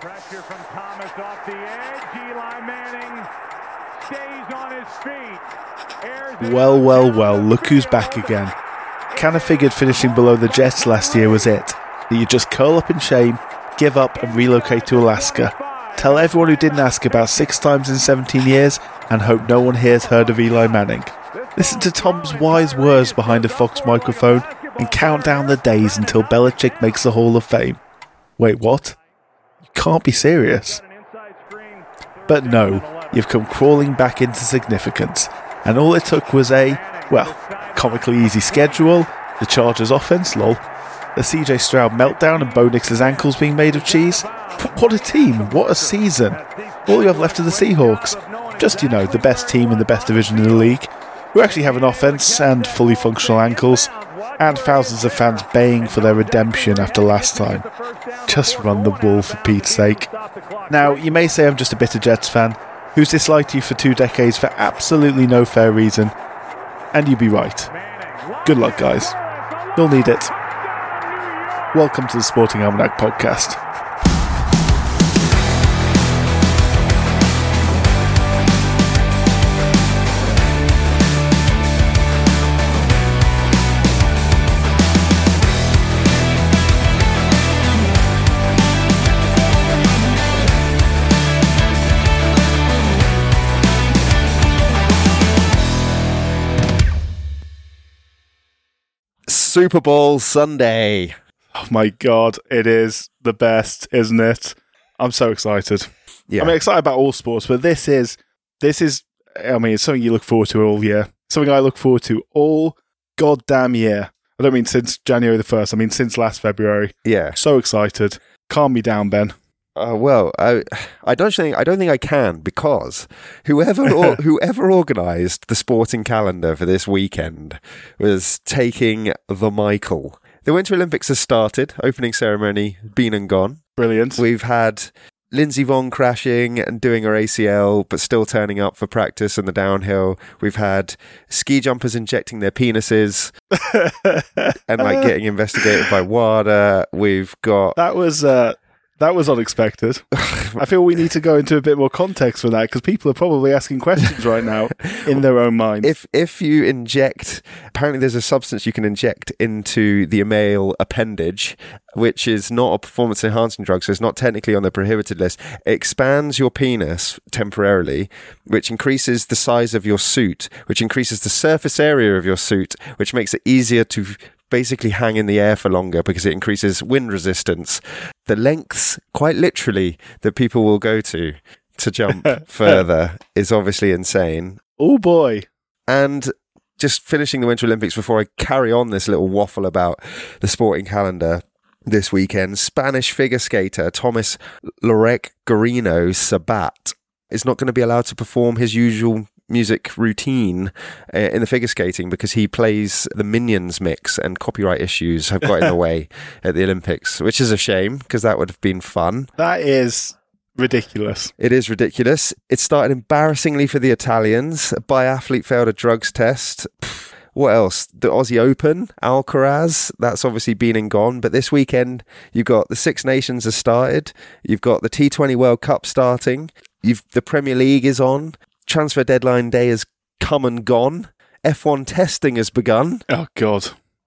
Pressure from Thomas off the edge. Eli Manning stays on his feet. Well, look who's back again. Kind of figured finishing below the Jets last year was it. That you just curl up in shame, give up and relocate to Alaska. Tell everyone who didn't ask about 6 times in 17 years and hope no one here's heard of Eli Manning. Listen to Tom's wise words behind a Fox microphone and count down the days until Belichick makes the Hall of Fame. Wait, what? You can't be serious. But no, you've come crawling back into significance, and all it took was a, comically easy schedule, the Chargers offense, lol, the CJ Stroud meltdown and Bo Nix's ankles being made of cheese. What a team, what a season. All you have left are the Seahawks. Just, the best team in the best division in the league, who actually have an offense and fully functional ankles, and thousands of fans baying for their redemption after last time. Just run the ball for Pete's sake. Now, you may say I'm just a bitter Jets fan, who's disliked you for 2 decades for absolutely no fair reason, and you'd be right. Good luck, guys. You'll need it. Welcome to the Sporting Almanac podcast. Super Bowl Sunday. Oh my God, it is the best, isn't it? I'm so excited. Yeah. I'm excited about all sports, but this is, it's something you look forward to all year. Something I look forward to all goddamn year. I don't mean since January the 1st, I mean since last February. Yeah. So excited. Calm me down, Ben. I don't think I can, because whoever organised the sporting calendar for this weekend was taking the Michael. The Winter Olympics has started. Opening ceremony been and gone. Brilliant. We've had Lindsey Vonn crashing and doing her ACL, but still turning up for practice and the downhill. We've had ski jumpers injecting their penises and getting investigated by WADA. We've got That was unexpected. I feel we need to go into a bit more context for that, because people are probably asking questions right now in their own minds. If you inject, apparently there's a substance you can inject into the male appendage, which is not a performance-enhancing drug, so it's not technically on the prohibited list. It expands your penis temporarily, which increases the size of your suit, which increases the surface area of your suit, which makes it easier to basically hang in the air for longer because it increases wind resistance. The lengths, quite literally, that people will go to jump further is obviously insane. Oh boy. And just finishing the Winter Olympics before I carry on this little waffle about the sporting calendar this weekend, Spanish figure skater Thomas Lorec Guarino Sabat is not going to be allowed to perform his usual music routine in the figure skating because he plays the Minions mix and copyright issues have got in the way at the Olympics, which is a shame because that would have been fun. That is ridiculous. It is ridiculous. It started embarrassingly for the Italians. A biathlete failed a drugs test. What else? The Aussie Open, Alcaraz, that's obviously been and gone. But this weekend, you've got the Six Nations has started. You've got the T20 World Cup starting. The Premier League is on. Transfer deadline day has come and gone. F1 testing has begun. Oh, God.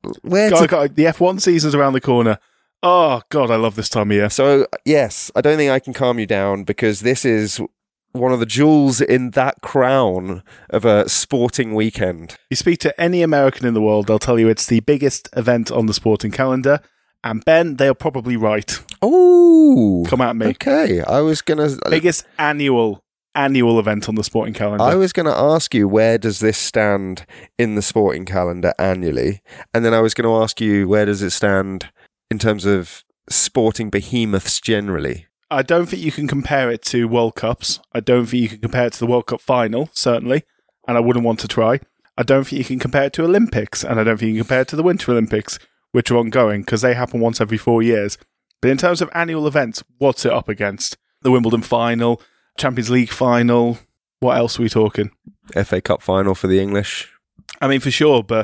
The F1 season's around the corner. Oh, God, I love this time of year. So, yes, I don't think I can calm you down because this is one of the jewels in that crown of a sporting weekend. You speak to any American in the world, they'll tell you it's the biggest event on the sporting calendar. And Ben, they're probably right. Oh, come at me. Okay, I was going to... Biggest annual event on the sporting calendar. I was going to ask you, where does this stand in the sporting calendar annually? And then I was going to ask you, where does it stand in terms of sporting behemoths generally? I don't think you can compare it to World Cups. I don't think you can compare it to the World Cup final, certainly, and I wouldn't want to try. I don't think you can compare it to Olympics, and I don't think you can compare it to the Winter Olympics, which are ongoing, because they happen once every 4 years. But in terms of annual events, what's it up against? The Wimbledon final, Champions League final, what else are we talking? FA Cup final for the English. I mean, for sure, but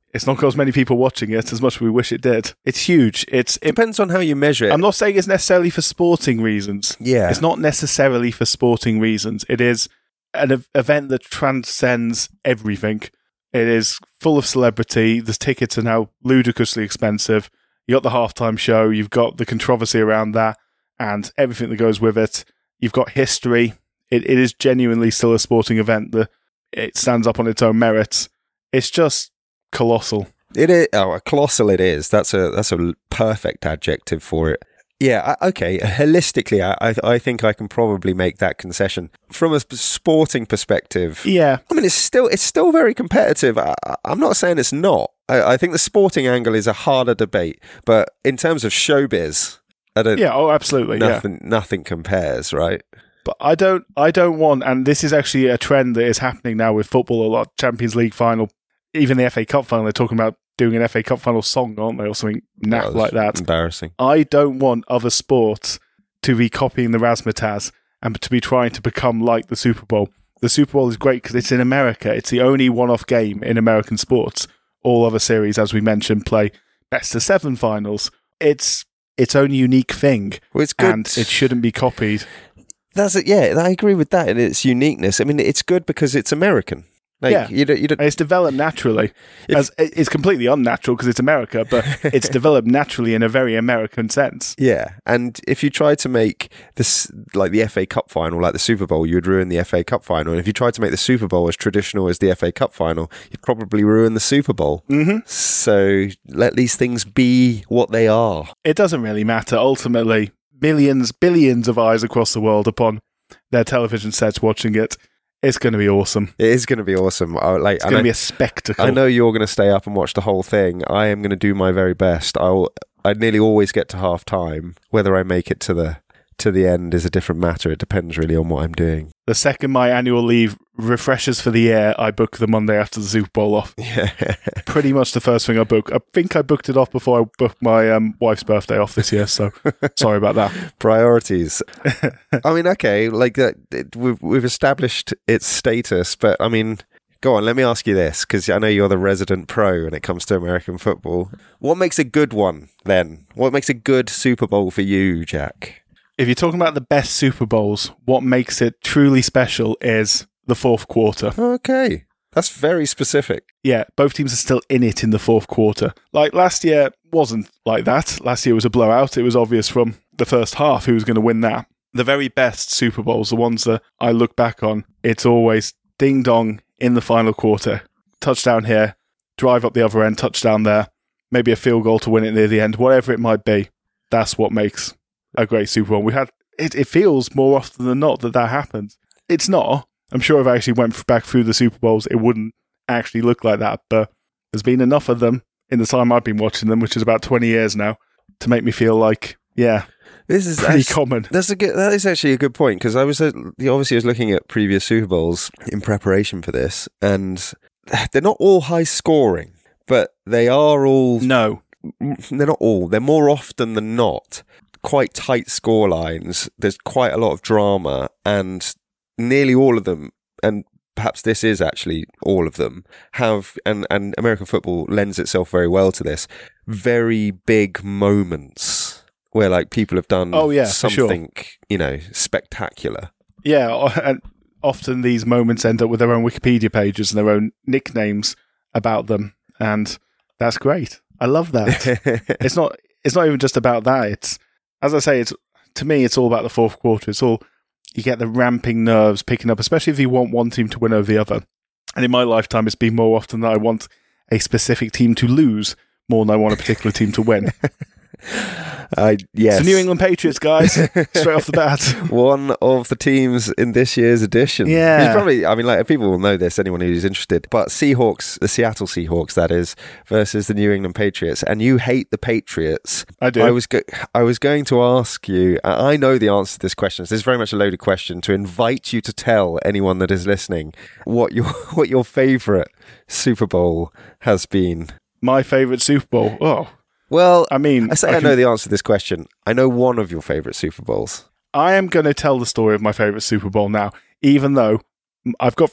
It's not got as many people watching it as much as we wish it did. It's huge. It depends on how you measure it. I'm not saying it's necessarily for sporting reasons. Yeah. It's not necessarily for sporting reasons. It is an event that transcends everything. It is full of celebrity. The tickets are now ludicrously expensive. You got the halftime show. You've got the controversy around that and everything that goes with it. You've got history. It is genuinely still a sporting event. It stands up on its own merits. It's just colossal. It is. Oh, colossal it is. That's a perfect adjective for it. Yeah, okay. Holistically, I think I can probably make that concession. From a sporting perspective, yeah. I mean, it's still very competitive. I'm not saying it's not. I think the sporting angle is a harder debate, but in terms of showbiz, I don't. Yeah. Oh, absolutely. Nothing compares, right? But I don't want, and this is actually a trend that is happening now with football a lot. Champions League final, even the FA Cup final. They're talking about doing an FA Cup final song, aren't they, or something naff like that? Embarrassing. I don't want other sports to be copying the razzmatazz and to be trying to become like the Super Bowl. The Super Bowl is great because it's in America. It's the only one-off game in American sports. All other series, as we mentioned, play best-of-7 finals. It's its own unique thing, well, it's good. And it shouldn't be copied. That's it. Yeah, I agree with that and its uniqueness. I mean, it's good because it's American. Like, yeah, you don't, it's developed naturally. It's completely unnatural because it's America, but it's developed naturally in a very American sense. Yeah, and if you try to make this like the FA Cup final, like the Super Bowl, you would ruin the FA Cup final. And if you tried to make the Super Bowl as traditional as the FA Cup final, you'd probably ruin the Super Bowl. Mm-hmm. So let these things be what they are. It doesn't really matter. Ultimately, billions of eyes across the world upon their television sets watching it. It's going to be awesome. It is going to be awesome. It's going to be a spectacle. I know you're going to stay up and watch the whole thing. I am going to do my very best. I nearly always get to half time. Whether I make it to the end is a different matter. It depends really on what I'm doing. The second my annual leave refreshes for the year, I book the Monday after the Super Bowl off. Yeah. Pretty much the first thing I book. I think I booked it off before I booked my wife's birthday off this year, so sorry about that. Priorities. I mean, okay, like that. We've established its status, but I mean, go on, let me ask you this, because I know you're the resident pro when it comes to American football. What makes a good one, then? What makes a good Super Bowl for you, Jack? If you're talking about the best Super Bowls, what makes it truly special is the fourth quarter. Okay. That's very specific. Yeah, both teams are still in it in the fourth quarter. Like last year wasn't like that. Last year was a blowout. It was obvious from the first half who was going to win that. The very best Super Bowls, the ones that I look back on, it's always ding dong in the final quarter. Touchdown here, drive up the other end, touchdown there, maybe a field goal to win it near the end, whatever it might be. That's what makes a great Super Bowl. It feels more often than not that happens. It's not. I'm sure if I actually went back through the Super Bowls, it wouldn't actually look like that. But there's been enough of them in the time I've been watching them, which is about 20 years now, to make me feel like, yeah, this is pretty common. That is actually a good point, because I was looking at previous Super Bowls in preparation for this, and they're not all high scoring, but they are all. No, they're not all. They're more often than not quite tight score lines. There's quite a lot of drama, and nearly all of them, and perhaps this is actually all of them, have, and American football lends itself very well to this, very big moments where like people have done something, spectacular. Yeah, and often these moments end up with their own Wikipedia pages and their own nicknames about them, and that's great. I love that. It's not even just about that. It's, as I say, to me, it's all about the fourth quarter. It's all, you get the ramping nerves picking up, especially if you want one team to win over the other. And in my lifetime, it's been more often that I want a specific team to lose more than I want a particular team to win. Yes. It's the New England Patriots, guys, straight off the bat. One of the teams in this year's edition. Yeah. It's probably, I mean, like, people will know this, anyone who's interested. But Seahawks, the Seattle Seahawks, that is, versus the New England Patriots. And you hate the Patriots. I do. I was going to ask you, I know the answer to this question. So this is very much a loaded question, to invite you to tell anyone that is listening what your favourite Super Bowl has been. My favourite Super Bowl? Oh. Well, I mean, I know the answer to this question. I know one of your favourite Super Bowls. I am going to tell the story of my favourite Super Bowl now, even though I've got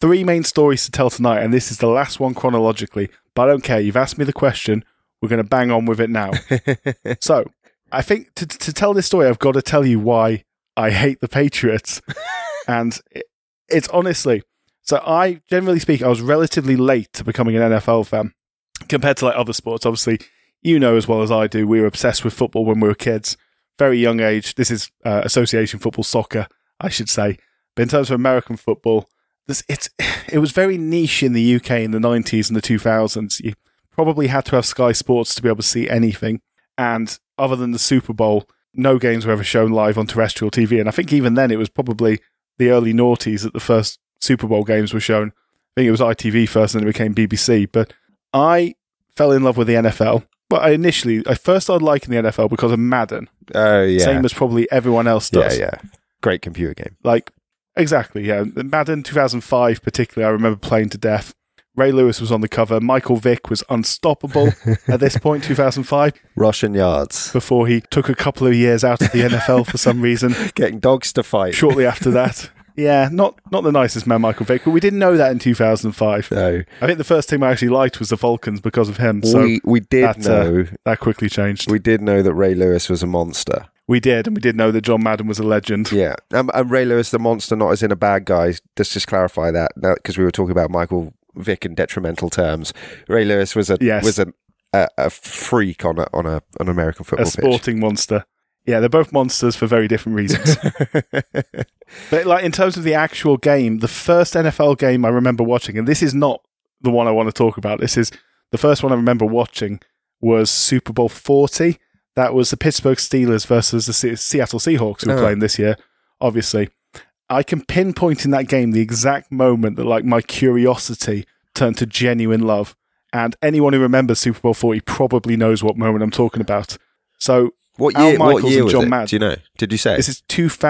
3 main stories to tell tonight, and this is the last one chronologically, but I don't care. You've asked me the question. We're going to bang on with it now. So, I think to tell this story, I've got to tell you why I hate the Patriots. And it's honestly... So I, generally speaking, I was relatively late to becoming an NFL fan compared to like other sports. Obviously, you know as well as I do, we were obsessed with football when we were kids. Very young age. This is association football, soccer, I should say. But in terms of American football, it was very niche in the UK in the 90s and the 2000s. You probably had to have Sky Sports to be able to see anything. And other than the Super Bowl, no games were ever shown live on terrestrial TV. And I think even then it was probably the early noughties that the first Super Bowl games were shown. I think it was ITV first and then it became BBC. But I fell in love with the NFL. But I first started liking the NFL because of Madden. Oh, yeah. Same as probably everyone else does. Yeah. Great computer game. Like, exactly, yeah. Madden 2005 particularly, I remember playing to death. Ray Lewis was on the cover. Michael Vick was unstoppable at this point, 2005. Russian yards. Before he took a couple of years out of the NFL for some reason. Getting dogs to fight. Shortly after that. Yeah, not the nicest man, Michael Vick, but we didn't know that in 2005. No. I think the first team I actually liked was the Falcons because of him. So we did know. That quickly changed. We did know that Ray Lewis was a monster. We did, and we did know that John Madden was a legend. Yeah, and Ray Lewis, the monster, not as in a bad guy. Let's just clarify that, because we were talking about Michael Vick in detrimental terms. Ray Lewis was a freak on an American football pitch. A sporting monster. Yeah, they're both monsters for very different reasons. But like in terms of the actual game, the first NFL game I remember watching, and this is not the one I want to talk about. This is the first one I remember watching was Super Bowl 40. That was the Pittsburgh Steelers versus the Seattle Seahawks who were playing this year, obviously. I can pinpoint in that game the exact moment that like my curiosity turned to genuine love. And anyone who remembers Super Bowl 40 probably knows what moment I'm talking about. So What Al year Michaels was and John it? Madden. Do you know? Did you say? This is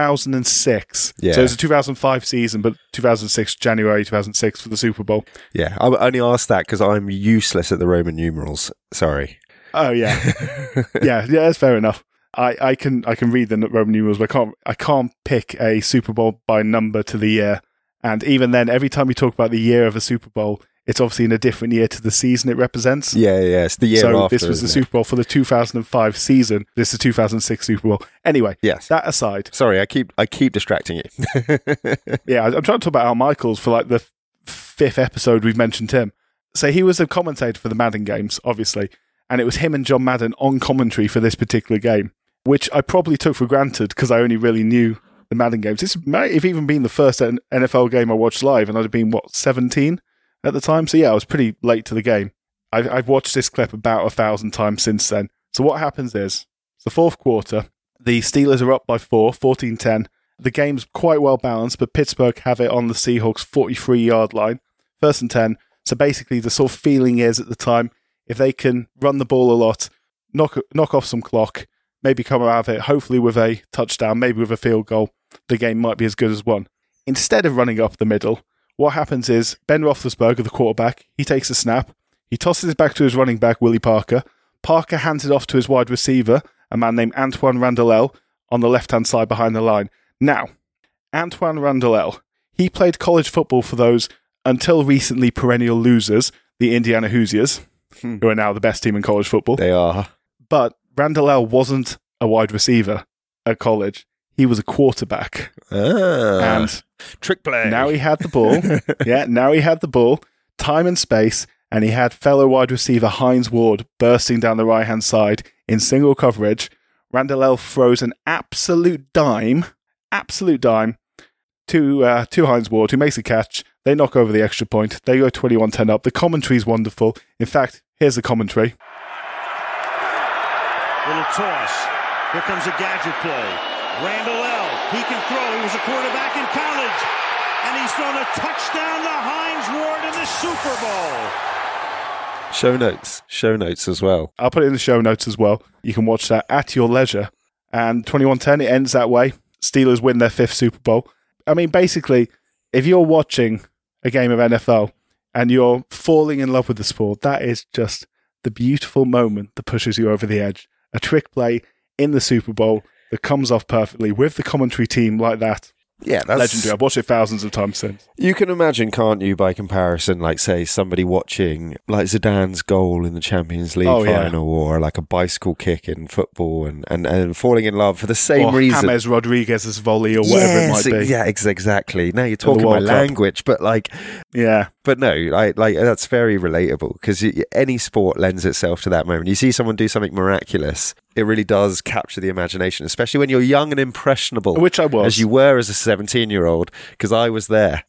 2006. Yeah. So it was a 2005 season, but 2006, January 2006 for the Super Bowl. Yeah, I only asked that because I'm useless at the Roman numerals. Sorry. Oh, yeah. yeah, that's fair enough. I can read the Roman numerals, but I can't pick a Super Bowl by number to the year. And even then, every time we talk about the year of a Super Bowl, it's obviously in a different year to the season it represents. Yeah, it's the year after. So this was the Super Bowl for the 2005 season. This is the 2006 Super Bowl. Anyway, yes. That aside. Sorry, I keep distracting you. Yeah, I'm trying to talk about Al Michaels for like the 5th episode we've mentioned him. So he was a commentator for the Madden games, obviously. And it was him and John Madden on commentary for this particular game, which I probably took for granted because I only really knew the Madden games. This might have even been the first NFL game I watched live, and I'd have been, 17 at the time? So yeah, I was pretty late to the game. I've watched this clip about 1,000 times since then. So what happens is, it's the 4th quarter, the Steelers are up by 14-10. The game's quite well balanced, but Pittsburgh have it on the Seahawks' 43-yard line, 1st and 10. So basically the sort of feeling is at the time, if they can run the ball a lot, knock off some clock, maybe come out of it, hopefully with a touchdown, maybe with a field goal, the game might be as good as won. Instead of running up the middle, what happens is Ben Roethlisberger, the quarterback, he takes a snap, he tosses it back to his running back, Willie Parker. Parker hands it off to his wide receiver, a man named Antoine Randall, on the left-hand side behind the line. Now, Antoine Randall, he played college football for those until recently perennial losers, the Indiana Hoosiers, who are now the best team in college football. They are. But Randall wasn't a wide receiver at college. He was a quarterback. And trick play. Now he had the ball. Now he had the ball, time and space, and he had fellow wide receiver Hines Ward bursting down the right-hand side in single coverage. Randall throws an absolute dime to Hines Ward, who makes a catch. They knock over the extra point. They go 21-10 up. The commentary's wonderful. In fact, here's the commentary. Little toss. Here comes a gadget play. Randall he can throw. He was a quarterback in college. And he's thrown a touchdown to Hines Ward in the Super Bowl. Show notes as well. I'll put it in the show notes as well. You can watch that at your leisure. And 21-10, it ends that way. Steelers win their 5th Super Bowl. I mean, basically, if you're watching a game of NFL and you're falling in love with the sport, that is just the beautiful moment that pushes you over the edge. A trick play in the Super Bowl that comes off perfectly with the commentary team like that. Yeah, that's legendary. I've watched it thousands of times since. You can imagine, can't you, by comparison, like, say, somebody watching, like, Zidane's goal in the Champions League final, or, like, a bicycle kick in football, and falling in love for the same reason. James Rodriguez's volley, or whatever it might be. Yeah, exactly. Now you're talking my language, but, like... Yeah. But no, like that's very relatable, because any sport lends itself to that moment. You see someone do something miraculous, it really does capture the imagination, especially when you're young and impressionable. Which I was. As you were as a 17-year-old, because I was there.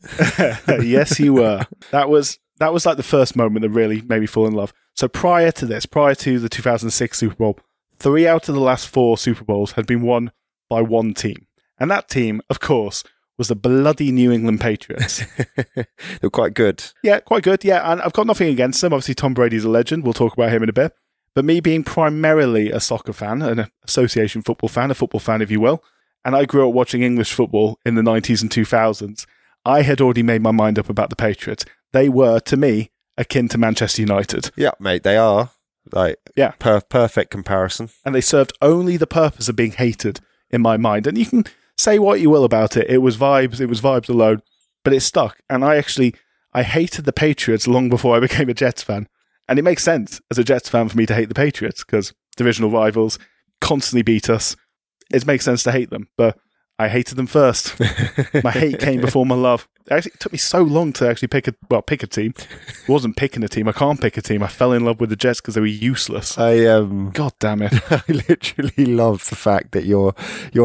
Yes, you were. That was like the first moment that really made me fall in love. So prior to the 2006 Super Bowl, 3 out of the last 4 Super Bowls had been won by one team. And that team, of course, was the bloody New England Patriots. They're quite good. Yeah, quite good. Yeah, and I've got nothing against them. Obviously, Tom Brady's a legend. We'll talk about him in a bit. But me being primarily a soccer fan, an association football fan, a football fan, if you will, and I grew up watching English football in the 90s and 2000s, I had already made my mind up about the Patriots. They were, to me, akin to Manchester United. Yeah, mate, they are. Like, yeah, perfect comparison. And they served only the purpose of being hated in my mind. And you can say what you will about it. It was vibes alone, but it stuck. And I hated the Patriots long before I became a Jets fan. And it makes sense as a Jets fan for me to hate the Patriots, because divisional rivals constantly beat us. It makes sense to hate them, but I hated them first. My hate came before my love. Actually, it took me so long to actually pick a team. I wasn't picking a team. I can't pick a team. I fell in love with the Jets because they were useless. God damn it. I literally love the fact that your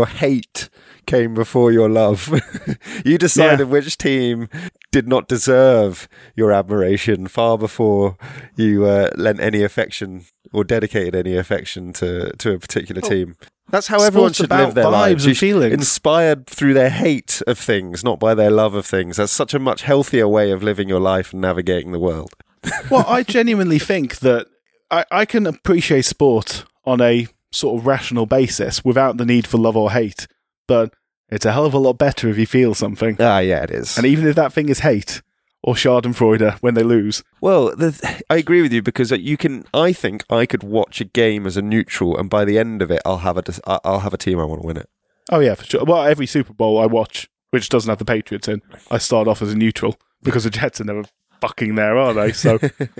hate came before your love. You decided which team did not deserve your admiration far before you lent any affection or dedicated any affection to a particular team. That's how everyone should live their lives. And feelings. Inspired through their hate of things, not by their love of things. That's such a much healthier way of living your life and navigating the world. Well, I genuinely think that I can appreciate sport on a sort of rational basis without the need for love or hate. But it's a hell of a lot better if you feel something. Ah, yeah, it is. And even if that thing is hate or Schadenfreude when they lose. Well, I agree with you, because I think I could watch a game as a neutral, and by the end of it, I'll have a team I want to win it. Oh yeah, for sure. Well, every Super Bowl I watch, which doesn't have the Patriots in, I start off as a neutral, because the Jets are never fucking there, are they? So,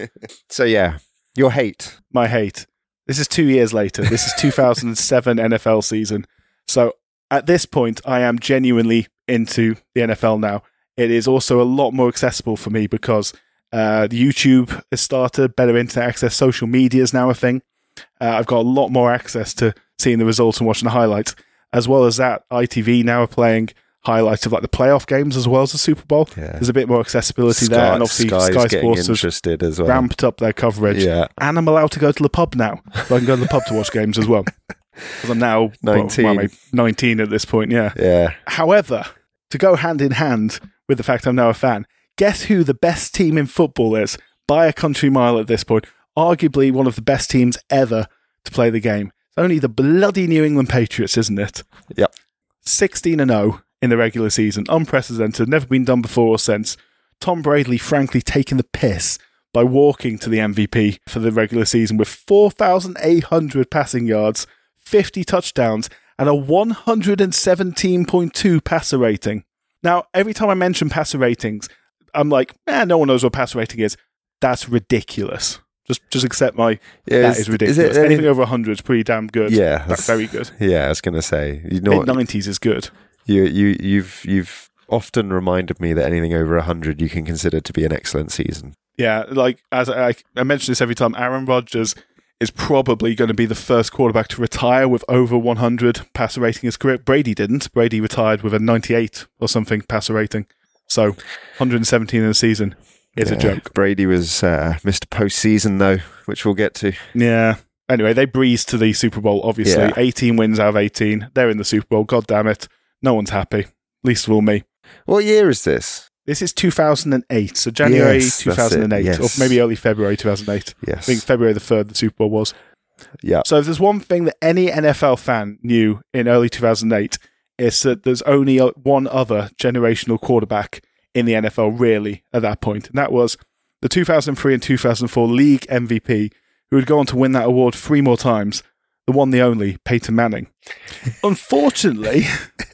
so yeah, your hate. My hate. This is 2 years later. This is 2007 NFL season. So at this point, I am genuinely into the NFL now. It is also a lot more accessible for me because YouTube has started, better internet access, social media is now a thing. I've got a lot more access to seeing the results and watching the highlights. As well as that, ITV now are playing highlights of like the playoff games as well as the Super Bowl. Yeah. There's a bit more accessibility there, and obviously Sky Sports has ramped up their coverage. Yeah. And I'm allowed to go to the pub now, so I can go to the pub to watch games as well. Because I'm now 19. 19 at this point. Yeah. However, to go hand in hand with the fact I'm now a fan, guess who the best team in football is by a country mile at this point? Arguably one of the best teams ever to play the game. It's only the bloody New England Patriots, isn't it? Yep. 16-0 in the regular season. Unprecedented. Never been done before or since. Tom Brady frankly taking the piss by walking to the MVP for the regular season with 4,800 passing yards, 50 touchdowns, and a 117.2 passer rating. Now, every time I mention passer ratings, I'm like, no one knows what passer rating is. That's ridiculous. Just accept that is ridiculous. Anything over 100 is pretty damn good. Yeah. That's very good. Yeah, I was going to say. Mid-90s is good. You've often reminded me that anything over 100 you can consider to be an excellent season. Yeah, like, as I mention this every time, Aaron Rodgers is probably going to be the first quarterback to retire with over 100 passer rating in his career. Brady didn't. Brady retired with a 98 or something passer rating. So 117 in a season is a joke. Brady was Mr. Postseason, though, which we'll get to. Yeah. Anyway, they breezed to the Super Bowl, obviously. Yeah. 18 wins out of 18. They're in the Super Bowl. God damn it. No one's happy. Least of all me. What year is this? This is 2008, so January 2008, or maybe early February 2008. Yes. I think February the 3rd the Super Bowl was. Yeah. So if there's one thing that any NFL fan knew in early 2008, it's that there's only one other generational quarterback in the NFL, really, at that point. And that was the 2003 and 2004 league MVP, who would go on to win that award 3 more times, the one, the only, Peyton Manning. Unfortunately,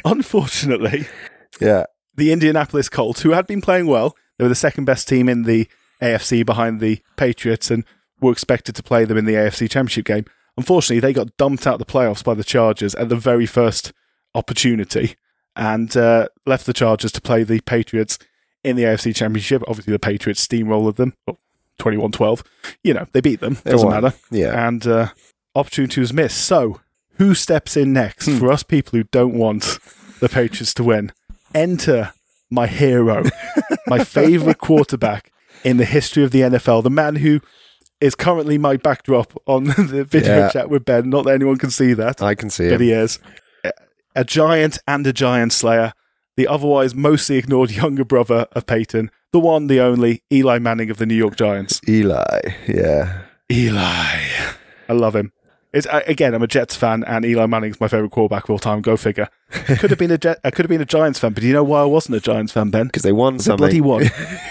Unfortunately, Yeah. the Indianapolis Colts, who had been playing well, they were the second best team in the AFC behind the Patriots and were expected to play them in the AFC Championship game. Unfortunately, they got dumped out of the playoffs by the Chargers at the very first opportunity and left the Chargers to play the Patriots in the AFC Championship. Obviously, the Patriots steamrolled them, 21-12. They beat them. Doesn't matter. Yeah. And opportunity was missed. So, who steps in next for us people who don't want the Patriots to win? Enter my hero, my favourite quarterback in the history of the NFL, the man who is currently my backdrop on the video chat with Ben. Not that anyone can see that. I can see but it. He is. A giant and a giant slayer, the otherwise mostly ignored younger brother of Peyton, the one, the only, Eli Manning of the New York Giants. Eli, yeah. Eli. I love him. Again, I'm a Jets fan, and Eli Manning's my favourite quarterback of all time. Go figure. I could have been a Giants fan, but do you know why I wasn't a Giants fan, Ben? Because they won something. Bloody won.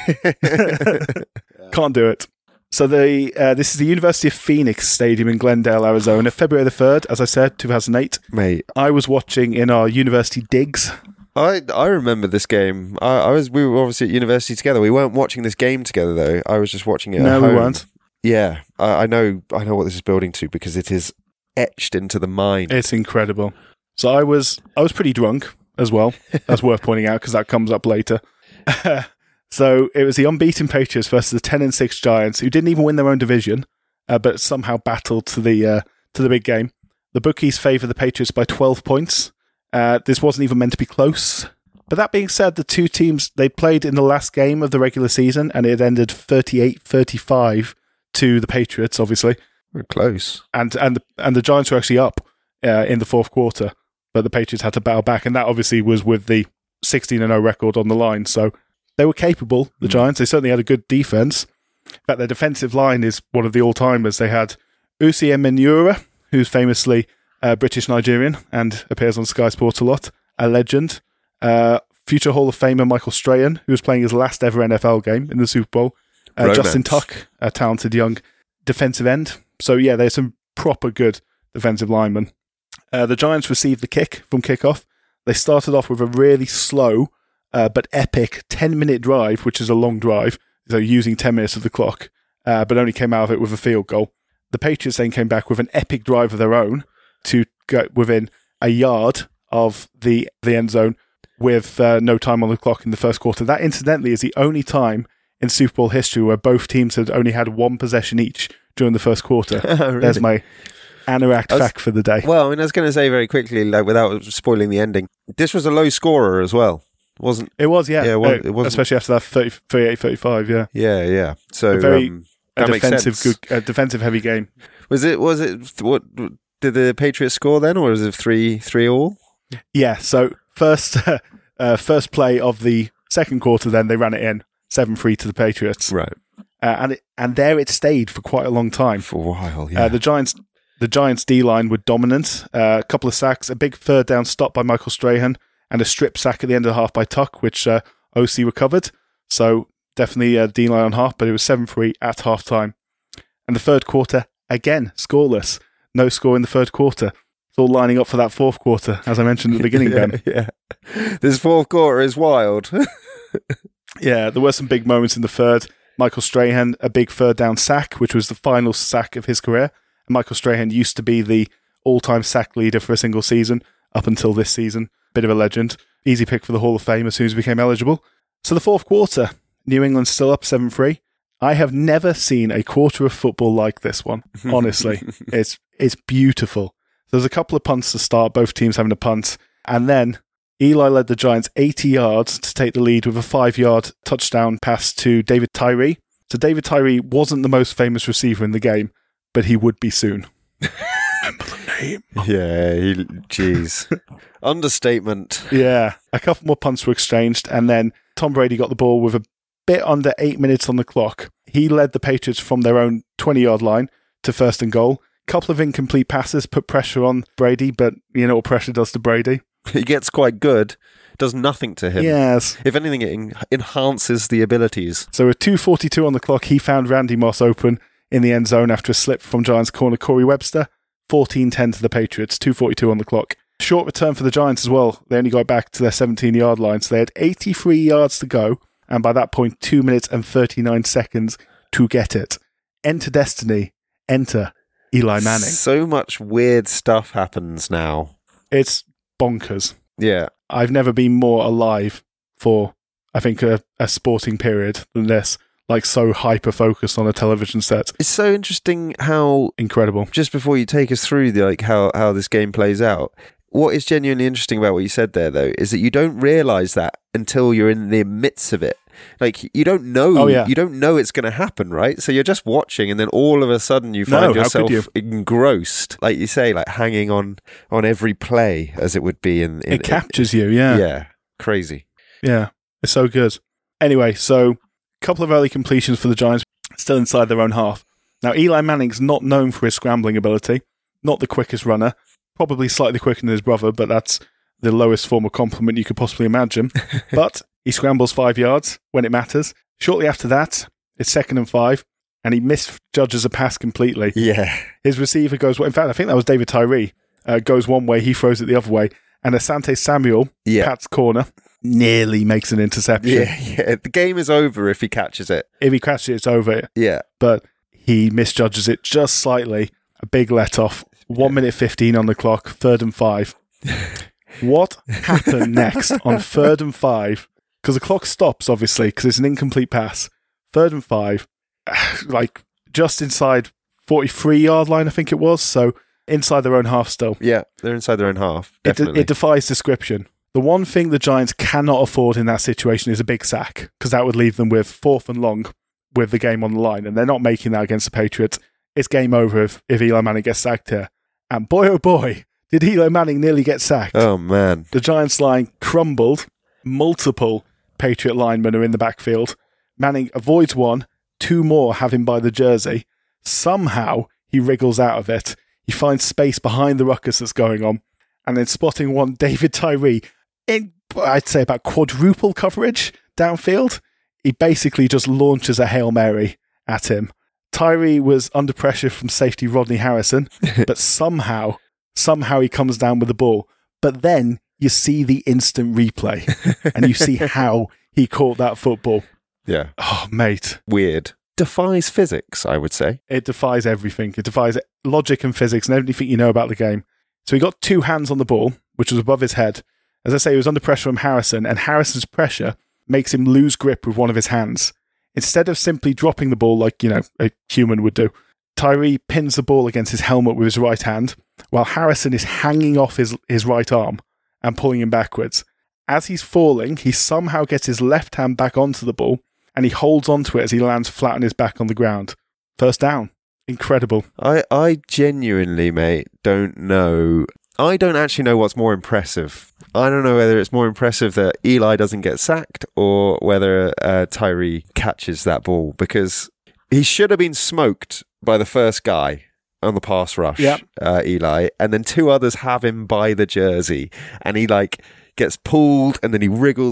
Can't do it. So this is the University of Phoenix Stadium in Glendale, Arizona, February the 3rd, as I said, 2008. Mate, I was watching in our university digs. I remember this game. We were obviously at university together. We weren't watching this game together though. I was just watching it. No, at home. we weren't. Yeah, I know what this is building to because it is etched into the mind. It's incredible. So I was pretty drunk as well. That's worth pointing out because that comes up later. So it was the unbeaten Patriots versus the 10-6 Giants, who didn't even win their own division, but somehow battled to the big game. The bookies favour the Patriots by 12 points. This wasn't even meant to be close. But that being said, the two teams, they played in the last game of the regular season, and it ended 38-35 to the Patriots, obviously. We're close. And the Giants were actually up in the fourth quarter, but the Patriots had to battle back, and that obviously was with the 16-0 record on the line. So they were capable, the Giants. They certainly had a good defense. In fact, their defensive line is one of the all-timers. They had Usi Emenura, who's famously British-Nigerian and appears on Sky Sports a lot, a legend. Future Hall of Famer Michael Strahan, who was playing his last ever NFL game in the Super Bowl. Justin Tuck, a talented young defensive end. So, yeah, there's some proper good defensive linemen. The Giants received the kick from kickoff. They started off with a really slow but epic 10-minute drive, which is a long drive, so using 10 minutes of the clock, but only came out of it with a field goal. The Patriots then came back with an epic drive of their own to go within a yard of the end zone with no time on the clock in the first quarter. That, incidentally, is the only time in Super Bowl history where both teams had only had one possession each during the first quarter. Really? There's my Anorak fact for the day. Well, I mean, I was going to say very quickly, like without spoiling the ending, this was a low scorer as well, wasn't it? Was, yeah. Yeah, it was, especially after that 38-35, yeah. Yeah. So a very that makes sense. Defensive heavy game. Was it? What did the Patriots score then, or was it 3-3 all? Yeah. So first play of the second quarter, then they ran it in 7-3 to the Patriots, right? And there it stayed for quite a long time. For a while, yeah. The Giants' D-line were dominant. A couple of sacks, a big third down stop by Michael Strahan, and a strip sack at the end of the half by Tuck, which OC recovered. So definitely D-line on half, but it was 7-3 at halftime. And the third quarter, again, scoreless. No score in the third quarter. It's all lining up for that fourth quarter, as I mentioned at the beginning, Ben. Yeah. This fourth quarter is wild. Yeah, there were some big moments in the third. Michael Strahan, a big third down sack, which was the final sack of his career. And Michael Strahan used to be the all-time sack leader for a single season up until this season. Bit of a legend. Easy pick for the Hall of Fame as soon as he became eligible. So the fourth quarter, New England's still up 7-3. I have never seen a quarter of football like this one, honestly. It's beautiful. There's a couple of punts to start, both teams having a punt. And then Eli led the Giants 80 yards to take the lead with a 5-yard touchdown pass to David Tyree. So David Tyree wasn't the most famous receiver in the game, but he would be soon. Remember the name? Yeah, jeez. Understatement. Yeah. A couple more punts were exchanged, and then Tom Brady got the ball with a bit under 8 minutes on the clock. He led the Patriots from their own 20-yard line to first and goal. Couple of incomplete passes put pressure on Brady, but you know what pressure does to Brady? He gets quite good. Does nothing to him. Yes. If anything, it enhances the abilities. So with 2:42 on the clock, he found Randy Moss open in the end zone after a slip from Giants corner Corey Webster. 14-10 to the Patriots, 2:42 on the clock. Short return for the Giants as well. They only got back to their 17-yard line, so they had 83 yards to go, and by that point, 2 minutes and 39 seconds to get it. Enter destiny. Enter Eli Manning. So much weird stuff happens now. It's bonkers. Yeah. I've never been more alive for, I think, a sporting period than this. Like, so hyper-focused on a television set. It's so interesting how... Incredible. Just before you take us through how this game plays out, what is genuinely interesting about what you said there, though, is that you don't realise that until you're in the midst of it. Like, you don't know, you don't know it's going to happen, right? So you're just watching, and then all of a sudden you find yourself engrossed, like you say, like hanging on every play, as it would be in it captures you, yeah. Yeah, crazy. Yeah, it's so good. Anyway, so a couple of early completions for the Giants, still inside their own half. Now, Eli Manning's not known for his scrambling ability, not the quickest runner, probably slightly quicker than his brother, but that's the lowest form of compliment you could possibly imagine. But he scrambles 5 yards when it matters. Shortly after that, it's 2nd and 5, and he misjudges a pass completely. Yeah. His receiver goes... In fact, I think that was David Tyree. Goes one way, he throws it the other way, and Asante Samuel, Pat's corner, nearly makes an interception. Yeah. The game is over if he catches it. If he catches it, it's over. Yeah. But he misjudges it just slightly. A big let-off. 1 minute 15 on the clock, 3rd and 5. What happened next on 3rd and 5? Because the clock stops, obviously, because it's an incomplete pass. 3rd and 5, like just inside 43-yard line, I think it was. So inside their own half still. Yeah, they're inside their own half. Definitely. It defies description. The one thing the Giants cannot afford in that situation is a big sack, because that would leave them with 4th and long with the game on the line, and they're not making that against the Patriots. It's game over if Eli Manning gets sacked here. And boy, oh boy, did Eli Manning nearly get sacked. Oh, man. The Giants line crumbled. Multiple Patriot linemen are in the backfield. Manning avoids one. 2 more have him by the jersey. Somehow, he wriggles out of it. He finds space behind the ruckus that's going on. And then spotting one David Tyree in, I'd say, about quadruple coverage downfield, he basically just launches a Hail Mary at him. Tyree was under pressure from safety Rodney Harrison, but somehow he comes down with the ball. But then you see the instant replay, and you see how he caught that football. Yeah. Oh, mate. Weird. Defies physics, I would say. It defies everything. It defies logic and physics and everything you know about the game. So he got 2 hands on the ball, which was above his head. As I say, he was under pressure from Harrison, and Harrison's pressure makes him lose grip with one of his hands. Instead of simply dropping the ball like, a human would do, Tyree pins the ball against his helmet with his right hand, while Harrison is hanging off his right arm and pulling him backwards. As he's falling, he somehow gets his left hand back onto the ball, and he holds onto it as he lands flat on his back on the ground. First down. Incredible. I genuinely, mate, don't know. I don't actually know what's more impressive. I don't know whether it's more impressive that Eli doesn't get sacked or whether Tyree catches that ball, because he should have been smoked by the first guy on the pass rush, Eli, and then 2 others have him by the jersey, and he gets pulled and then he wriggles.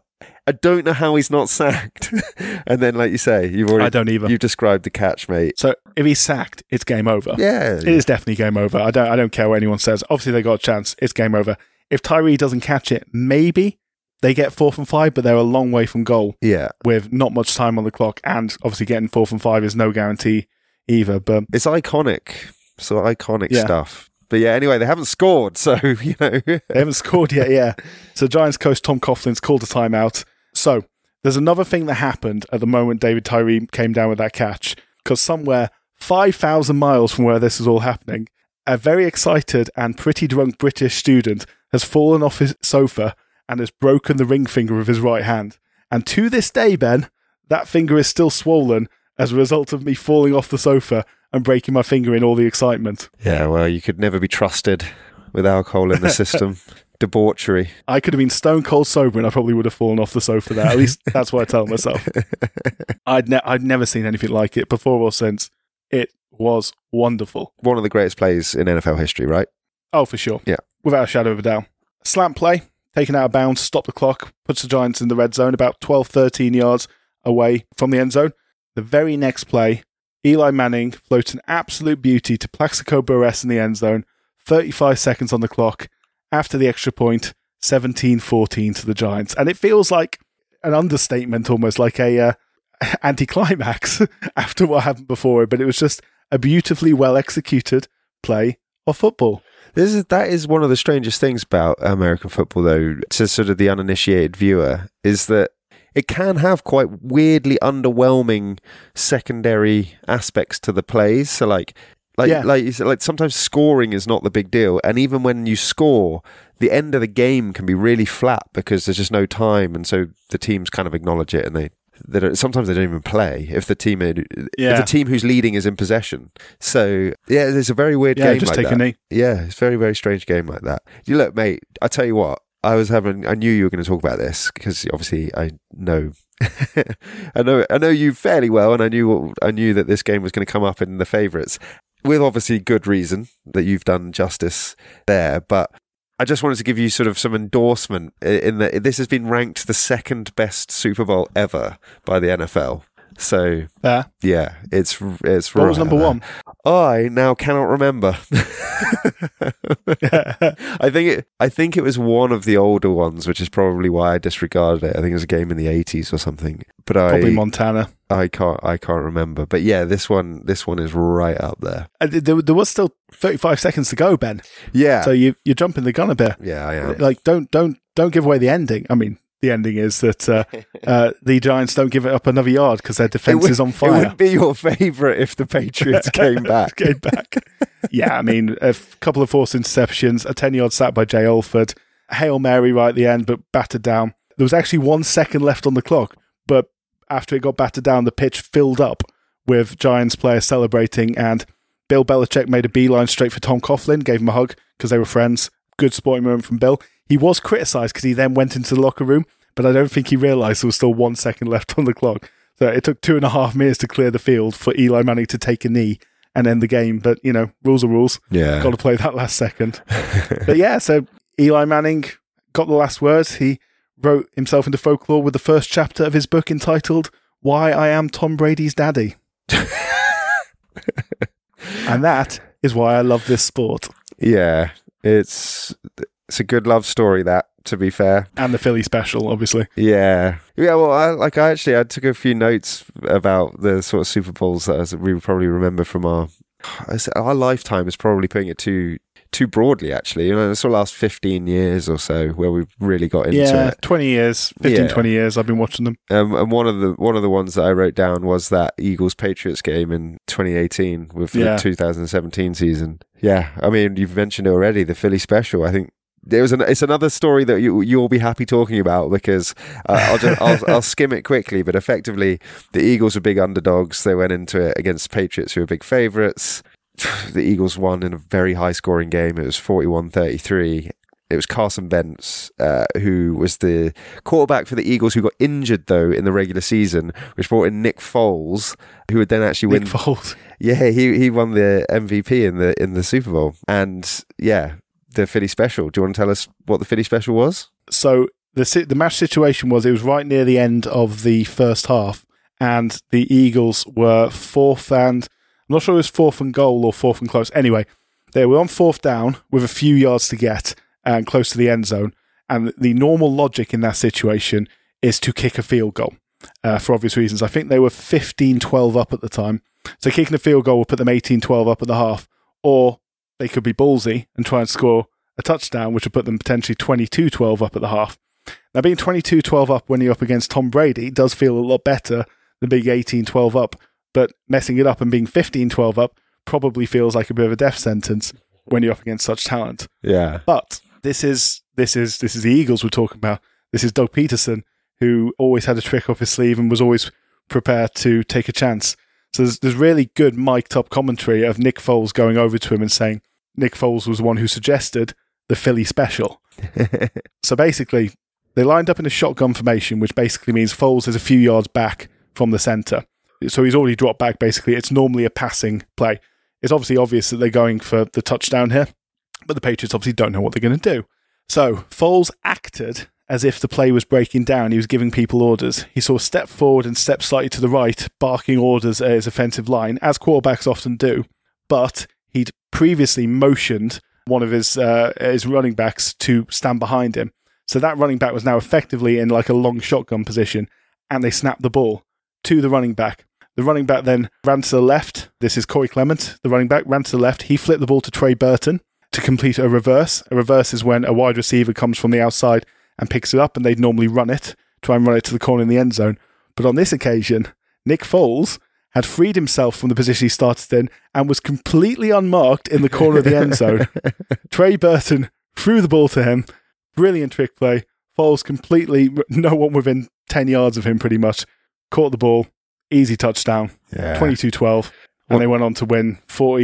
I don't know how he's not sacked. And then, like you say, I don't either. You've described the catch, mate. So if he's sacked, it's game over. Yeah. It is definitely game over. I don't care what anyone says. Obviously, they got a chance. It's game over. If Tyree doesn't catch it, maybe they get 4th and 5, but they're a long way from goal. Yeah. With not much time on the clock, and obviously getting 4th and 5 is no guarantee either. But it's iconic. So iconic stuff. But yeah, anyway, they haven't scored, so, They haven't scored yet, yeah. So Giants coach Tom Coughlin's called a timeout. So there's another thing that happened at the moment David Tyree came down with that catch, because somewhere 5,000 miles from where this is all happening, a very excited and pretty drunk British student has fallen off his sofa and has broken the ring finger of his right hand. And to this day, Ben, that finger is still swollen as a result of me falling off the sofa and breaking my finger in all the excitement. Yeah, well, you could never be trusted with alcohol in the system. Debauchery. I could have been stone cold sober and I probably would have fallen off the sofa there. At least that's what I tell myself. I'd never seen anything like it before or since. It was wonderful. One of the greatest plays in NFL history, right? Oh, for sure. Yeah. Without a shadow of a doubt. Slant play, taken out of bounds, stop the clock, puts the Giants in the red zone about 12, 13 yards away from the end zone. The very next play, Eli Manning floats an absolute beauty to Plaxico Burress in the end zone, 35 seconds on the clock, after the extra point, 17-14 to the Giants. And it feels like an understatement, almost like a anticlimax after what happened before. But it was just a beautifully well-executed play of football. That is one of the strangest things about American football, though, to sort of the uninitiated viewer, is that it can have quite weirdly underwhelming secondary aspects to the plays. So like you said, like sometimes scoring is not the big deal, and even when you score, the end of the game can be really flat because there's just no time, and so the teams kind of acknowledge it, and sometimes they don't even play if the team who's leading is in possession. So yeah, there's a very weird game just like take that. a knee. Yeah, it's a very, very strange game like that. You look, mate, I tell you what, I knew you were going to talk about this because obviously I know I know you fairly well, and I knew that this game was going to come up in the favourites with obviously good reason that you've done justice there, but I just wanted to give you sort of some endorsement in that this has been ranked the second best Super Bowl ever by the NFL. So yeah, it's what was number one? I now cannot remember. I think it was one of the older ones, which is probably why I disregarded it. I think it was a game in the 80s or something. But probably Montana. I can't remember. But yeah, this one is right up there. There was still 35 seconds to go, Ben. Yeah. So you're jumping the gun a bit. Yeah, I am. Like don't give away the ending. I mean, the ending is that the Giants don't give it up another yard because their defense is on fire. It wouldn't be your favourite if the Patriots came back. Yeah, I mean, a couple of forced interceptions, a 10-yard sack by Jay Alford, Hail Mary right at the end, but battered down. There was actually 1 second left on the clock, but after it got battered down, the pitch filled up with Giants players celebrating, and Bill Belichick made a beeline straight for Tom Coughlin, gave him a hug because they were friends. Good sporting moment from Bill. He was criticised because he then went into the locker room, but I don't think he realised there was still 1 second left on the clock. So it took 2.5 minutes to clear the field for Eli Manning to take a knee and end the game. But, rules are rules. Yeah. Got to play that last second. But yeah, so Eli Manning got the last words. He wrote himself into folklore with the first chapter of his book entitled Why I Am Tom Brady's Daddy. And that is why I love this sport. Yeah, it's a good love story, that, to be fair. And the Philly special, obviously. Yeah. Well, I took a few notes about the sort of Super Bowls that we probably remember from our lifetime is probably putting it too broadly, actually. It's the last 15 years or so where we've really got into it. Yeah, 20 years, 20 years I've been watching them. And one of the ones that I wrote down was that Eagles-Patriots game in 2018 with the 2017 season. Yeah, I mean, you've mentioned it already, the Philly special. I think it's another story that you'll be happy talking about because I'll skim it quickly. But effectively, the Eagles were big underdogs. They went into it against Patriots, who were big favourites. The Eagles won in a very high-scoring game. It was 41-33. It was Carson Wentz, who was the quarterback for the Eagles, who got injured, though, in the regular season, which brought in Nick Foles, who would then actually win. Nick Foles. Yeah, he won the MVP in the Super Bowl. And, yeah, the Philly special. Do you want to tell us what the Philly special was? So the match situation was, it was right near the end of the first half, and the Eagles were fourth and... I'm not sure it was 4th and goal or 4th and close. Anyway, they were on 4th down with a few yards to get and close to the end zone. And the normal logic in that situation is to kick a field goal for obvious reasons. I think they were 15-12 up at the time. So kicking a field goal would put them 18-12 up at the half. Or they could be ballsy and try and score a touchdown, which would put them potentially 22-12 up at the half. Now, being 22-12 up when you're up against Tom Brady does feel a lot better than being 18-12 up. But messing it up and being 15-12 up probably feels like a bit of a death sentence when you're up against such talent. Yeah. But this is the Eagles we're talking about. This is Doug Peterson, who always had a trick up his sleeve and was always prepared to take a chance. So there's really good mic'd up commentary of Nick Foles going over to him and saying Nick Foles was the one who suggested the Philly special. So basically, they lined up in a shotgun formation, which basically means Foles is a few yards back from the center. So he's already dropped back, basically. It's normally a passing play. It's obviously obvious that they're going for the touchdown here, but the Patriots obviously don't know what they're going to do. So Foles acted as if the play was breaking down. He was giving people orders. He sort of stepped forward and stepped slightly to the right, barking orders at his offensive line, as quarterbacks often do. But he'd previously motioned one of his running backs to stand behind him. So that running back was now effectively in like a long shotgun position, and they snapped the ball to the running back. The running back then ran to the left. This is Corey Clement, the running back, ran to the left. He flipped the ball to Trey Burton to complete a reverse. A reverse is when a wide receiver comes from the outside and picks it up, and they'd normally try and run it to the corner in the end zone. But on this occasion, Nick Foles had freed himself from the position he started in and was completely unmarked in the corner of the end zone. Trey Burton threw the ball to him. Brilliant trick play. Foles completely, no one within 10 yards of him pretty much, caught the ball. Easy touchdown. 22-12. And they went on to win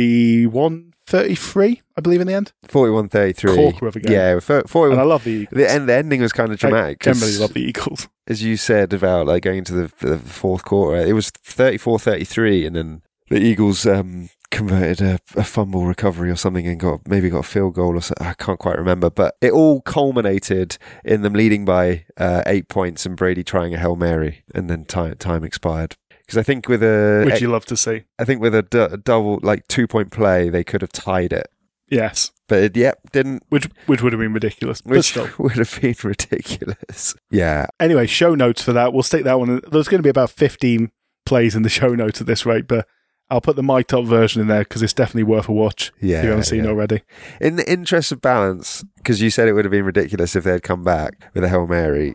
41-33, I believe, in the end. 41-33. Corker of a game. Yeah, 41. And I love the Eagles. The ending was kind of dramatic. I generally love the Eagles. As you said about like going into the fourth quarter, it was 34-33, and then the Eagles converted a fumble recovery or something and got a field goal or something. I can't quite remember, but it all culminated in them leading by 8 points and Brady trying a Hail Mary, and then time expired. Because I think with which you love to see. I think with a double, like 2-point play, they could have tied it. Yes. But it didn't. Which would have been ridiculous. Which would have been ridiculous. Yeah. Anyway, show notes for that. We'll stick that one. There's going to be about 15 plays in the show notes at this rate, but I'll put the mic'd up version in there because it's definitely worth a watch if you haven't seen it already. In the interest of balance, because you said it would have been ridiculous if they had come back with a Hail Mary,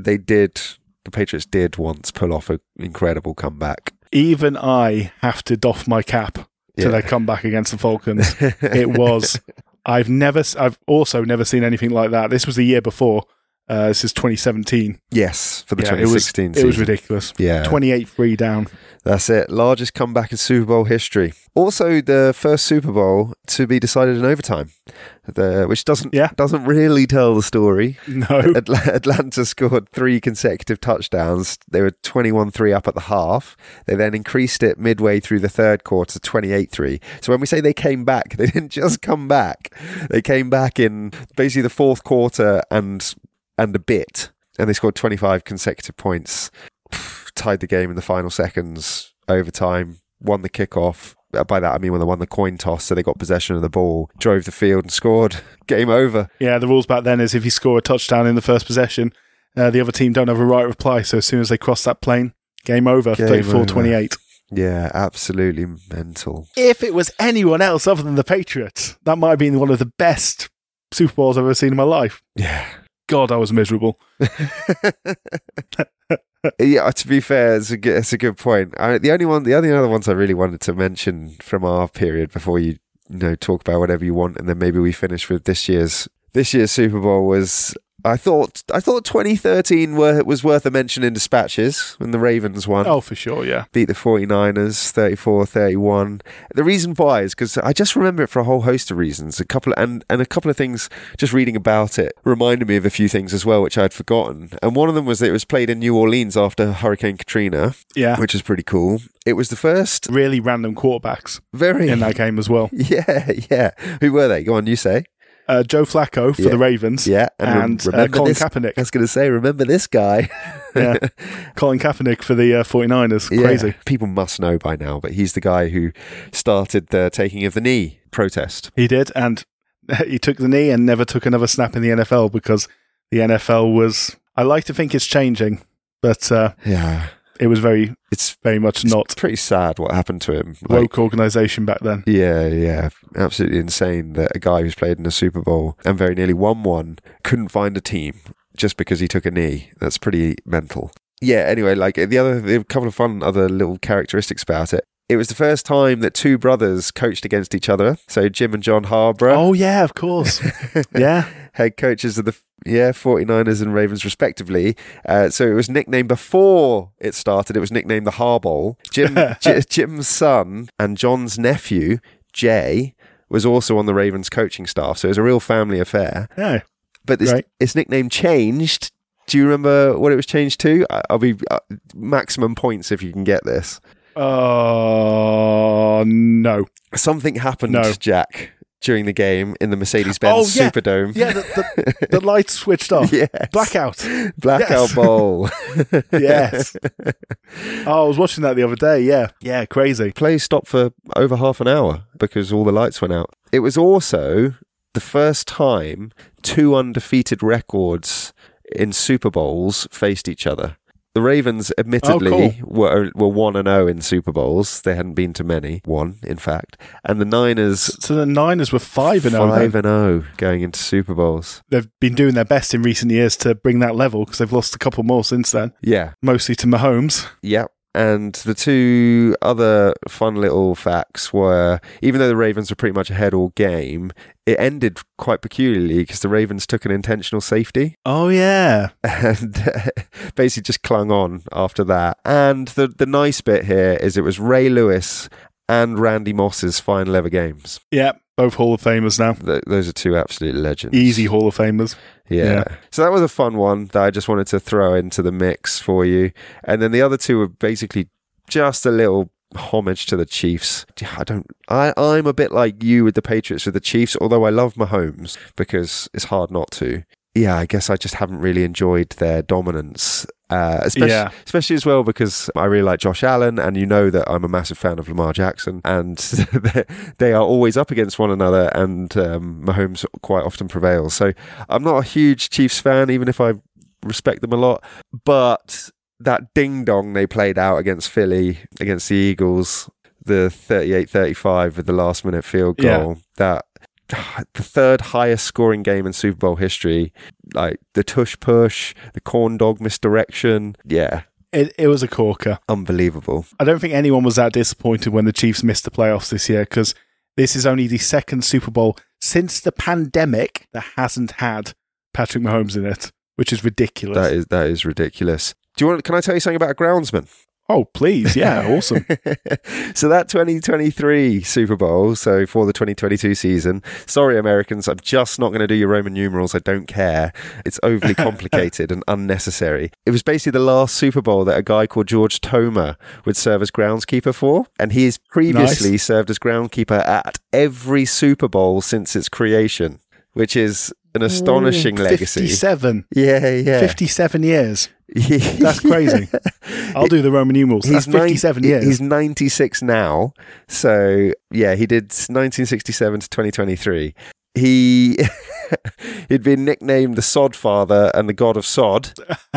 the Patriots did once pull off an incredible comeback. Even I have to doff my cap to their comeback against the Falcons. It was... I've also never seen anything like that. This was the year before. This is 2017. Yes, for the 2016 season. It was ridiculous. Yeah. 28-3 down. That's it. Largest comeback in Super Bowl history. Also, the first Super Bowl to be decided in overtime, which doesn't really tell the story. No. Atlanta scored 3 consecutive touchdowns. They were 21-3 up at the half. They then increased it midway through the third quarter to 28-3. So when we say they came back, they didn't just come back. They came back in basically the fourth quarter and a bit, and they scored 25 consecutive points. Tied the game in the final seconds, overtime, won the kickoff. By that I mean when they won the coin toss, so they got possession of the ball, drove the field and scored. Game over. Yeah, the rules back then is if you score a touchdown in the first possession, the other team don't have a right of reply, so as soon as they cross that plane, game over, 34-28. Yeah, absolutely mental. If it was anyone else other than the Patriots, that might have been one of the best Super Bowls I've ever seen in my life. Yeah. God, I was miserable. Yeah, to be fair, it's a good point. The only other ones I really wanted to mention from our period before you talk about whatever you want, and then maybe we finish with this year's Super Bowl was. I thought 2013 was worth a mention in dispatches when the Ravens won. Oh, for sure, yeah. Beat the 49ers 34-31. The reason why is because I just remember it for a whole host of reasons. A couple of things, just reading about it, reminded me of a few things as well, which I'd forgotten. And one of them was that it was played in New Orleans after Hurricane Katrina, which was pretty cool. It was the first... Really random quarterbacks in that game as well. Yeah. Who were they? Go on, you say. Joe Flacco for the Ravens, and Colin Kaepernick. I was going to say, remember this guy. Colin Kaepernick for the 49ers. Crazy. People must know by now, but he's the guy who started the taking of the knee protest. He did, and he took the knee and never took another snap in the NFL because the NFL was... I like to think it's changing, but it was very much not. It's pretty sad what happened to him. Woke organisation back then. Yeah. Absolutely insane that a guy who's played in a Super Bowl and very nearly won one couldn't find a team just because he took a knee. That's pretty mental. Yeah, anyway, a couple of fun other little characteristics about it. It was the first time that 2 brothers coached against each other. So Jim and John Harbaugh. Oh, yeah, of course. Yeah. Head coaches of the 49ers and Ravens respectively. So it was nicknamed before it started. It was nicknamed the Harbowl. Jim's son and John's nephew, Jay, was also on the Ravens coaching staff. So it was a real family affair. Yeah. But its nickname changed. Do you remember what it was changed to? I'll be maximum points if you can get this. No. Something happened, Jack, during the game in the Mercedes-Benz Superdome. Yeah, the lights switched off. Yes. Blackout Bowl. Yes. I was watching that the other day. Yeah, crazy. Play stopped for over half an hour because all the lights went out. It was also the first time 2 undefeated records in Super Bowls faced each other. The Ravens, admittedly, were 1-0 in Super Bowls. They hadn't been to many. 1, in fact. And the Niners... So the Niners were 5-0. 5-0 going into Super Bowls. They've been doing their best in recent years to bring that level because they've lost a couple more since then. Yeah. Mostly to Mahomes. Yep. And the 2 other fun little facts were, even though the Ravens were pretty much ahead all game, it ended quite peculiarly because the Ravens took an intentional safety. Oh, yeah. And basically just clung on after that. And the nice bit here is it was Ray Lewis and Randy Moss's final ever games. Yeah, both Hall of Famers now. Those are 2 absolute legends. Easy Hall of Famers. Yeah. So that was a fun one that I just wanted to throw into the mix for you. And then the other 2 were basically just a little homage to the Chiefs. I'm a bit like you with the Patriots with the Chiefs, although I love Mahomes because it's hard not to. Yeah, I guess I just haven't really enjoyed their dominance. Especially as well because I really like Josh Allen, and you know that I'm a massive fan of Lamar Jackson, and they are always up against one another, and Mahomes quite often prevails. So I'm not a huge Chiefs fan, even if I respect them a lot. But that ding-dong they played out against Philly, against the Eagles, the 38-35 with the last-minute field goal, that the 3rd highest scoring game in Super Bowl history, like the tush push, the corn dog misdirection. Yeah. It was a corker. Unbelievable. I don't think anyone was that disappointed when the Chiefs missed the playoffs this year because this is only the 2nd Super Bowl since the pandemic that hasn't had Patrick Mahomes in it, which is ridiculous. That is ridiculous. Can I tell you something about a groundsman? Oh, please. Yeah, awesome. So that 2023 Super Bowl, so for the 2022 season, sorry, Americans, I'm just not going to do your Roman numerals. I don't care. It's overly complicated and unnecessary. It was basically the last Super Bowl that a guy called George Toma would serve as groundskeeper for. And he has previously served as groundskeeper at every Super Bowl since its creation, which is an astonishing legacy. 57. Yeah. 57 years. That's crazy. I'll do the Roman numerals. That's 57 years. He's 96 now. So, yeah, he did 1967 to 2023. He'd been nicknamed the Sod Father and the God of Sod.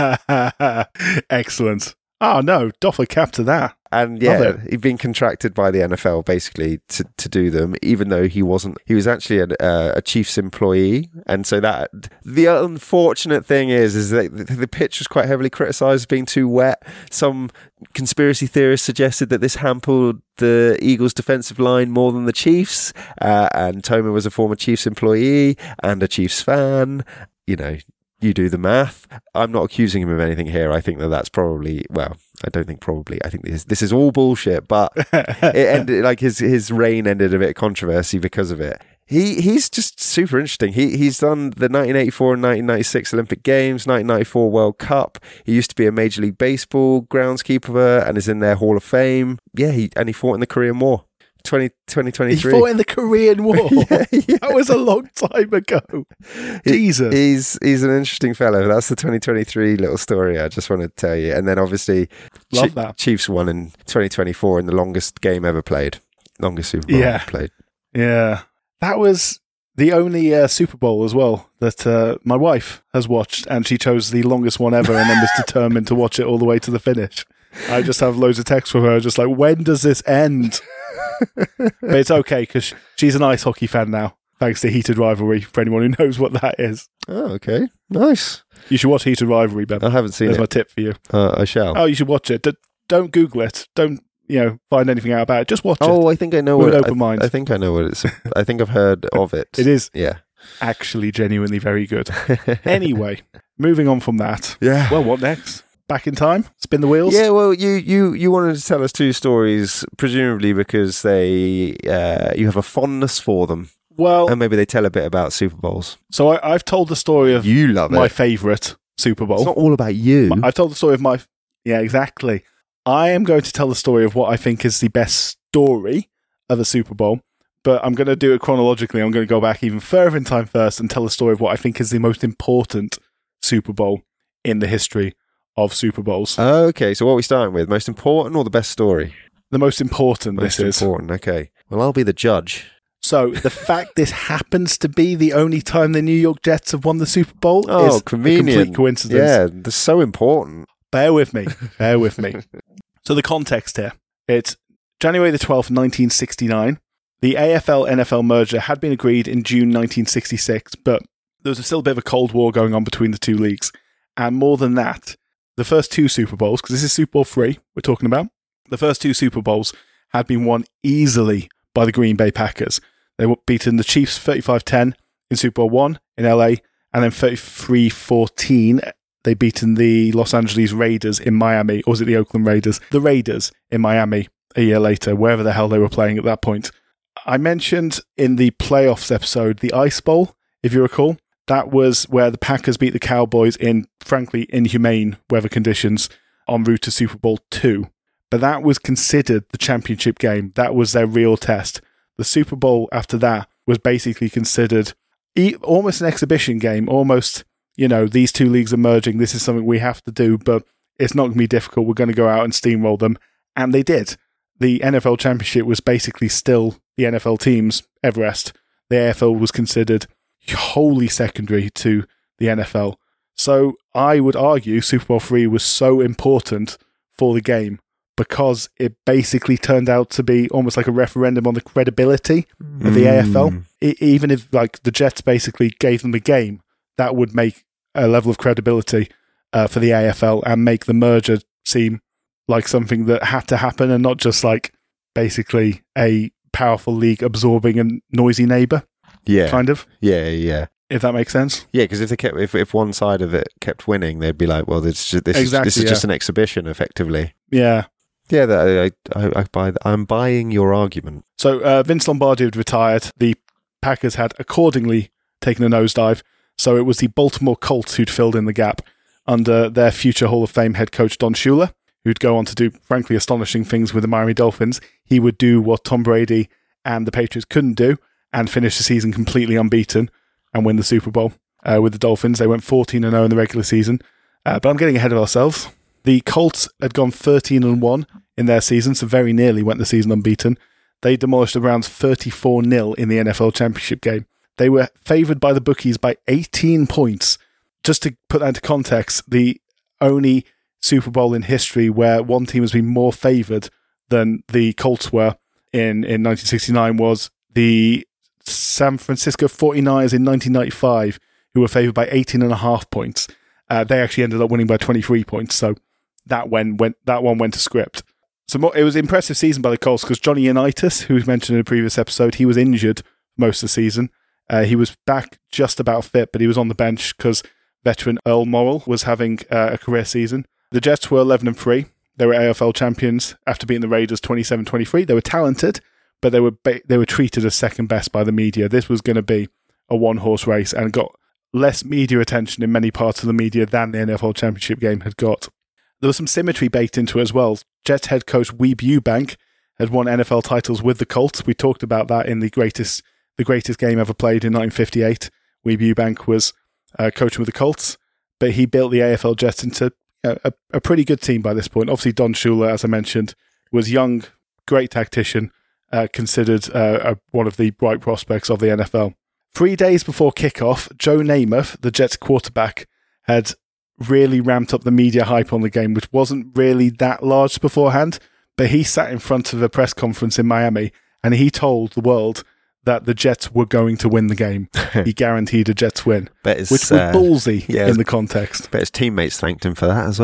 Excellent. Oh, no. Doff a cap to that. And yeah, he'd been contracted by the NFL basically to do them, even though he wasn't. He was actually a Chiefs employee, and so that the unfortunate thing is that the pitch was quite heavily criticised as being too wet. Some conspiracy theorists suggested that this hampered the Eagles' defensive line more than the Chiefs, and Toma was a former Chiefs employee and a Chiefs fan. You know. You do the math. I'm not accusing him of anything here. I think that's probably, well, I don't think probably. I think this is all bullshit, but it ended, like his reign ended a bit of controversy because of it. He's just super interesting. He's done the 1984 and 1996 Olympic Games, 1994 World Cup. He used to be a Major League Baseball groundskeeper and is in their Hall of Fame. Yeah, he fought in the Korean War. 2023. He fought in the Korean War. Yeah. That was a long time ago. Jesus. He's an interesting fellow. That's the 2023 little story I just wanted to tell you. And then obviously Love that. Chiefs won in 2024 in the longest game ever played. Longest Super Bowl ever played. Yeah. That was the only Super Bowl as well that my wife has watched, and she chose the longest one ever and then was determined to watch it all the way to the finish. I just have loads of texts from her just like, when does this end? But it's okay because she's an ice hockey fan now, thanks to Heated Rivalry, for anyone who knows what that is. Oh, okay. Nice. You should watch Heated Rivalry, Ben. I haven't seen There's it. my tip for you. I shall. Oh, you should watch it. Don't Google it. Don't find anything out about it. Just watch it. Oh, I think I know with what an open mind. I think I know what it's. I think I've heard of it. It is. Yeah. Actually, genuinely very good. Anyway, moving on from that. Yeah. Well, what next? Back in time? Spin the wheels? Yeah, well, you wanted to tell us 2 stories, presumably because you have a fondness for them. Well, and maybe they tell a bit about Super Bowls. So I've told the story of you love my it. favourite Super Bowl. It's not all about you. I've told the story of my... Yeah, exactly. I am going to tell the story of what I think is the best story of a Super Bowl, but I'm going to do it chronologically. I'm going to go back even further in time first and tell the story of what I think is the most important Super Bowl in the history of Super Bowls. Okay, so what are we starting with? Most important or the best story? The most important Most this is. important, okay. Well, I'll be the judge. So the fact this happens to be the only time the New York Jets have won the Super Bowl is convenient. a complete coincidence. Yeah, they're so important. Bear with me. So the context here. It's January the 12th, 1969. The AFL-NFL merger had been agreed in June 1966, but there was still a bit of a Cold War going on between the two leagues. And more than that, the first two Super Bowls, because this is Super Bowl 3 we're talking about, the first two Super Bowls had been won easily by the Green Bay Packers. They were beaten the Chiefs 35-10 in Super Bowl 1 in LA, and then 33-14 they beaten the Los Angeles Raiders in Miami, or was it the Oakland Raiders? The Raiders in Miami a year later, wherever the hell they were playing at that point. I mentioned in the playoffs episode the Ice Bowl, if you recall. That was where the Packers beat the Cowboys in, frankly, inhumane weather conditions en route to Super Bowl 2. But that was considered the championship game. That was their real test. The Super Bowl after that was basically considered almost an exhibition game, almost, these two leagues are merging. This is something we have to do, but it's not going to be difficult. We're going to go out and steamroll them. And they did. The NFL championship was basically still the NFL team's Everest. The AFL was considered wholly secondary to the NFL. So I would argue Super Bowl 3 was so important for the game because it basically turned out to be almost like a referendum on the credibility of the AFL. Even if the Jets basically gave them the game, that would make a level of credibility for the AFL and make the merger seem like something that had to happen and not just basically a powerful league absorbing a noisy neighbour. Yeah. Kind of. Yeah. If that makes sense. Yeah, because if one side of it kept winning, they'd be like, well, this is just an exhibition, effectively. Yeah. Yeah, I'm buying your argument. So Vince Lombardi had retired. The Packers had accordingly taken a nosedive. So it was the Baltimore Colts who'd filled in the gap under their future Hall of Fame head coach Don Shula, who'd go on to do, frankly, astonishing things with the Miami Dolphins. He would do what Tom Brady and the Patriots couldn't do and finish the season completely unbeaten and win the Super Bowl with the Dolphins. They went 14-0 in the regular season. But I'm getting ahead of ourselves. The Colts had gone 13-1 in their season, so very nearly went the season unbeaten. They demolished the Browns 34-0 in the NFL Championship game. They were favoured by the bookies by 18 points. Just to put that into context, the only Super Bowl in history where one team has been more favoured than the Colts were in 1969 was the San Francisco 49ers in 1995, who were favoured by 18.5 points. They actually ended up winning by 23 points, so that one went to script. So it was an impressive season by the Colts because Johnny Unitas, who was mentioned in a previous episode, he was injured most of the season. He was back just about fit, but he was on the bench because veteran Earl Morrall was having a career season. The Jets were 11-3. They were AFL champions after beating the Raiders 27-23. They were talented, but they were treated as second best by the media. This was going to be a one-horse race and got less media attention in many parts of the media than the NFL Championship game had got. There was some symmetry baked into it as well. Jets head coach Weeb Ewbank had won NFL titles with the Colts. We talked about that in the greatest game ever played in 1958. Weeb Ewbank was coaching with the Colts, but he built the AFL Jets into a pretty good team by this point. Obviously, Don Shula, as I mentioned, was young, great tactician, considered one of the bright prospects of the NFL. 3 days before kickoff, Joe Namath, the Jets quarterback, had really ramped up the media hype on the game, which wasn't really that large beforehand, but he sat in front of a press conference in Miami and he told the world that the Jets were going to win the game. He guaranteed a Jets win, which was ballsy in the context. But his teammates thanked him for that as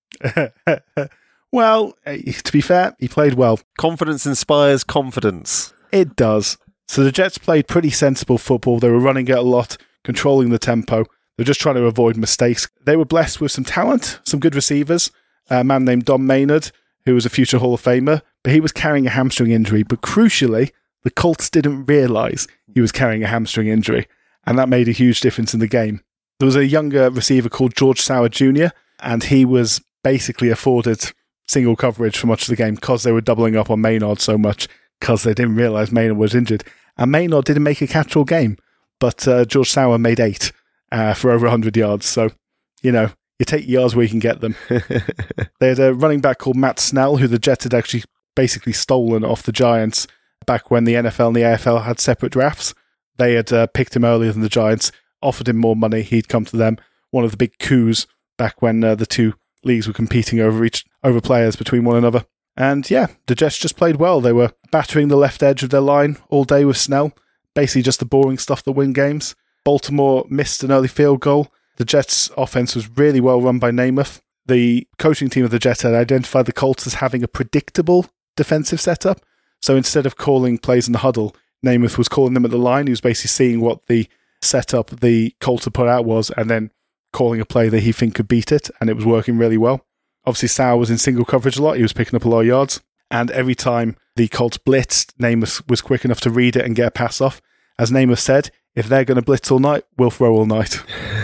well. Well, to be fair, he played well. Confidence inspires confidence. It does. So the Jets played pretty sensible football. They were running it a lot, controlling the tempo. They're just trying to avoid mistakes. They were blessed with some talent, some good receivers. A man named Don Maynard, who was a future Hall of Famer, but he was carrying a hamstring injury. But crucially, the Colts didn't realise he was carrying a hamstring injury, and that made a huge difference in the game. There was a younger receiver called George Sauer Jr., and he was basically afforded single coverage for much of the game because they were doubling up on Maynard so much because they didn't realise Maynard was injured. And Maynard didn't make a catch all game, but George Sauer made 8. For over 100 yards. So, you take yards where you can get them. They had a running back called Matt Snell, who the Jets had actually basically stolen off the Giants back when the NFL and the AFL had separate drafts. They had picked him earlier than the Giants, offered him more money. He'd come to them. One of the big coups back when the two leagues were competing over players between one another. And yeah, the Jets just played well. They were battering the left edge of their line all day with Snell. Basically just the boring stuff that win games. Baltimore missed an early field goal. The Jets' offense was really well run by Namath. The coaching team of the Jets had identified the Colts as having a predictable defensive setup. So instead of calling plays in the huddle, Namath was calling them at the line. He was basically seeing what the setup the Colts had put out was and then calling a play that he think could beat it, and it was working really well. Obviously, Sauer was in single coverage a lot. He was picking up a lot of yards. And every time the Colts blitzed, Namath was quick enough to read it and get a pass off. As Namath said, if they're going to blitz all night, we'll throw all night.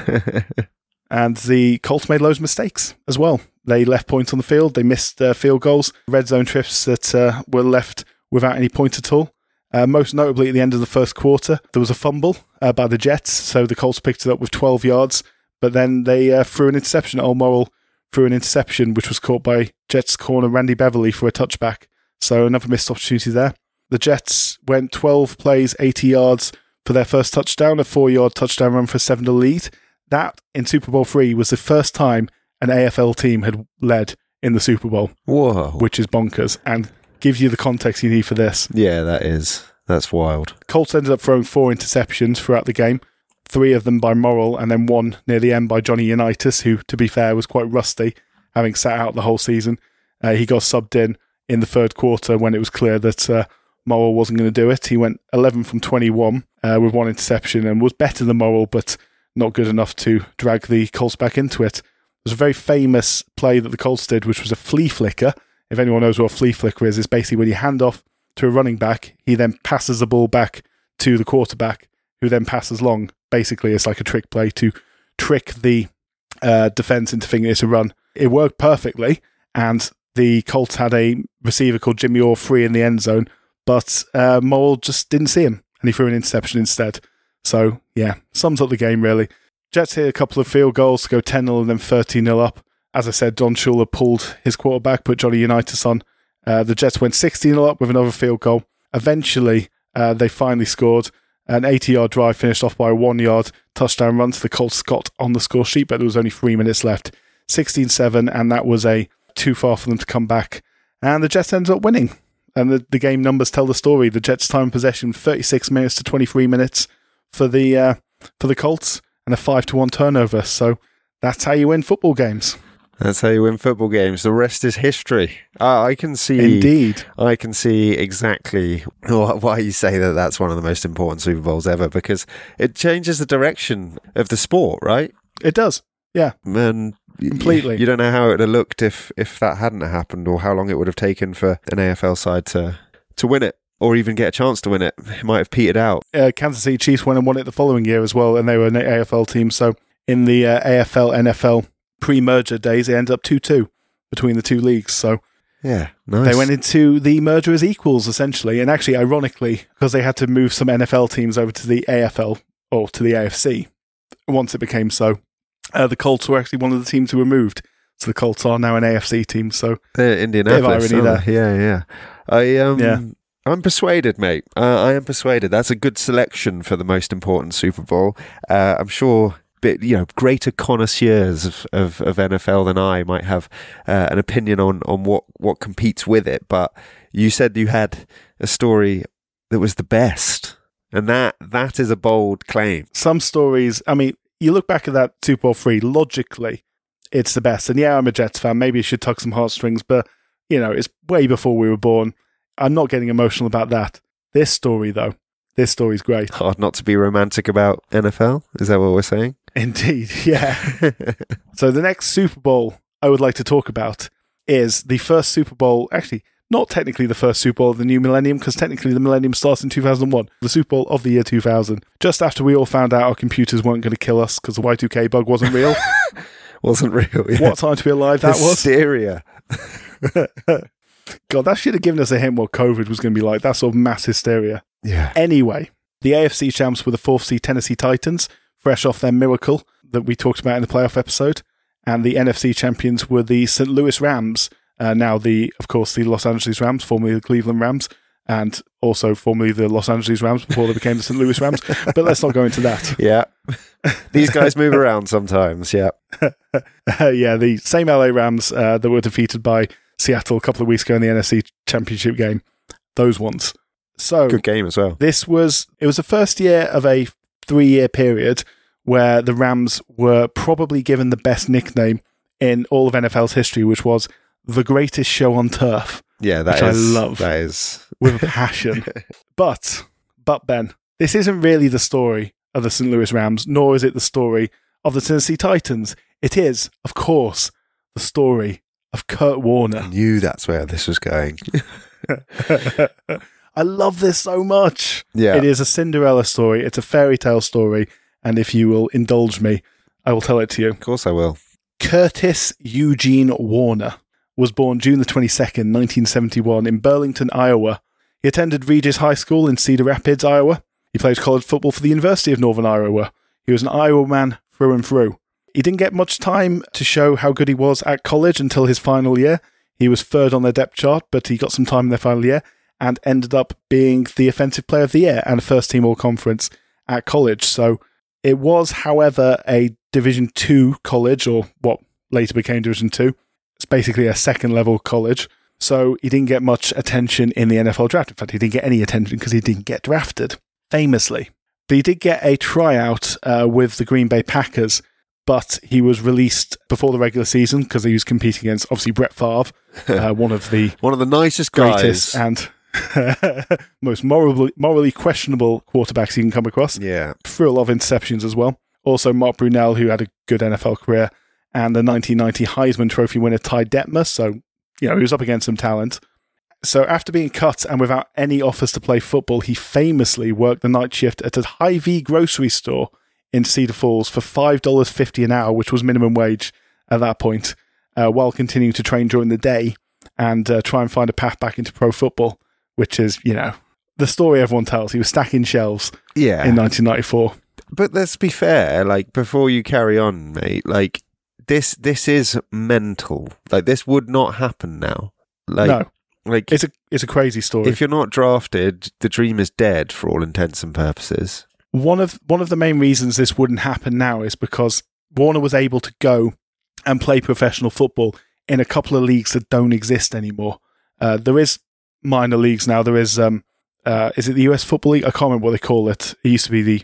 And the Colts made loads of mistakes as well. They left points on the field. They missed field goals, red zone trips that were left without any point at all. Most notably, at the end of the first quarter, there was a fumble by the Jets. So the Colts picked it up with 12 yards. But then they threw an interception. Old Morrill threw an interception, which was caught by Jets corner Randy Beverly for a touchback. So another missed opportunity there. The Jets went 12 plays, 80 yards for their first touchdown, a 4-yard touchdown run for a 7 to lead. That, in Super Bowl III, was the first time an AFL team had led in the Super Bowl. Whoa. Which is bonkers, and gives you the context you need for this. Yeah, that's wild. Colts ended up throwing 4 interceptions throughout the game, 3 of them by Morrill, and then 1 near the end by Johnny Unitas, who, to be fair, was quite rusty, having sat out the whole season. He got subbed in the third quarter when it was clear that Morrill wasn't going to do it. He went 11 from 21 with 1 interception and was better than Morrill, but not good enough to drag the Colts back into it. There's a very famous play that the Colts did, which was a flea flicker. If anyone knows what a flea flicker is, it's basically when you hand off to a running back, he then passes the ball back to the quarterback, who then passes long. Basically, it's like a trick play to trick the defense into thinking it's a run. It worked perfectly, and the Colts had a receiver called Jimmy Orr free in the end zone, but Morrill just didn't see him, and he threw an interception instead. So, yeah, sums up the game, really. Jets hit a couple of field goals to go 10-0 and then 13-0 up. As I said, Don Shula pulled his quarterback, put Johnny Unitas on. The Jets went 16-0 up with another field goal. Eventually, they finally scored. An 80-yard drive finished off by a 1-yard touchdown run to the Colts Scott on the score sheet, but there was only 3 minutes left. 16-7, and that was too far for them to come back. And the Jets ended up winning. And the game numbers tell the story. The Jets' time in possession, 36 minutes to 23 minutes for the Colts, and a 5-1 turnover. So that's how you win football games. That's how you win football games. The rest is history. I can see. Indeed. I can see exactly why you say that that's one of the most important Super Bowls ever, because it changes the direction of the sport, right? It does. Yeah. And completely. You don't know how it would have looked if that hadn't happened, or how long it would have taken for an AFL side to win it, or even get a chance to win it. It might have petered out. Kansas City Chiefs went and won it the following year as well, and they were an AFL team. So in the AFL-NFL pre-merger days, it ended up 2-2 between the two leagues. So yeah, nice. They went into the merger as equals, essentially. And actually, ironically, because they had to move some NFL teams over to the AFL, or to the AFC, once it became so, the Colts were actually one of the teams who were moved. So the Colts are now an AFC team. So Indianapolis. Bit of irony there. Yeah. I'm persuaded, mate. I am persuaded. That's a good selection for the most important Super Bowl. I'm sure greater connoisseurs of NFL than I might have an opinion on what competes with it. But you said you had a story that was the best, and that is a bold claim. Some stories, I mean, you look back at that Super Bowl III, logically, it's the best. And yeah, I'm a Jets fan. Maybe it should tug some heartstrings, but, it's way before we were born. I'm not getting emotional about that. This story, though, this story's great. Hard not to be romantic about NFL? Is that what we're saying? Indeed, yeah. So the next Super Bowl I would like to talk about is the first Super Bowl, actually, not technically the first Super Bowl of the new millennium, because technically the millennium starts in 2001, the Super Bowl of the year 2000, just after we all found out our computers weren't going to kill us because the Y2K bug wasn't real. Wasn't real, yeah. What time to be alive that was. Hysteria. God, that should have given us a hint what COVID was going to be like. That sort of mass hysteria. Yeah. Anyway, the AFC champs were the 4th seed Tennessee Titans, fresh off their miracle that we talked about in the playoff episode. And the NFC champions were the St. Louis Rams, now of course, the Los Angeles Rams, formerly the Cleveland Rams. and also formerly the Los Angeles Rams before they became the St. Louis Rams. But let's not go into that. Yeah. These guys move around sometimes, yeah. Yeah, the same LA Rams that were defeated by Seattle a couple of weeks ago in the NFC Championship game. Those ones. So good game as well. It was the first year of a 3-year period where the Rams were probably given the best nickname in all of NFL's history, which was the greatest show on turf. Yeah, which I love. That is with a passion. But Ben, this isn't really the story of the St. Louis Rams, nor is it the story of the Tennessee Titans. It is, of course, the story of Kurt Warner. I knew that's where this was going. I love this so much. Yeah. It is a Cinderella story. It's a fairy tale story. And if you will indulge me, I will tell it to you. Of course I will. Curtis Eugene Warner was born June the 22nd, 1971 in Burlington, Iowa. He attended Regis High School in Cedar Rapids, Iowa. He played college football for the University of Northern Iowa. He was an Iowa man through and through. He didn't get much time to show how good he was at college until his final year. He was third on their depth chart, but he got some time in their final year and ended up being the Offensive Player of the Year and first team All-Conference at college. So it was, however, a Division II college, or what later became Division II. It's basically a second-level college. So he didn't get much attention in the NFL draft. In fact, he didn't get any attention because he didn't get drafted, famously. But he did get a tryout with the Green Bay Packers, but he was released before the regular season because he was competing against, obviously, Brett Favre, one of the nicest greatest guys and most morally questionable quarterbacks you can come across. Yeah. Threw a lot of interceptions as well. Also, Mark Brunell, who had a good NFL career, and the 1990 Heisman Trophy winner Ty Detmer. So, he was up against some talent. So after being cut and without any offers to play football, he famously worked the night shift at a Hy-Vee grocery store in Cedar Falls for $5.50 an hour, which was minimum wage at that point, while continuing to train during the day and try and find a path back into pro football, which is, the story everyone tells. He was stacking shelves in 1994. But let's be fair, before you carry on, mate, this is mental. This would not happen now. No. It's a crazy story. If you're not drafted, the dream is dead for all intents and purposes. One of the main reasons this wouldn't happen now is because Warner was able to go and play professional football in a couple of leagues that don't exist anymore. There is minor leagues now. There is it the US Football League? I can't remember what they call it. It used to be the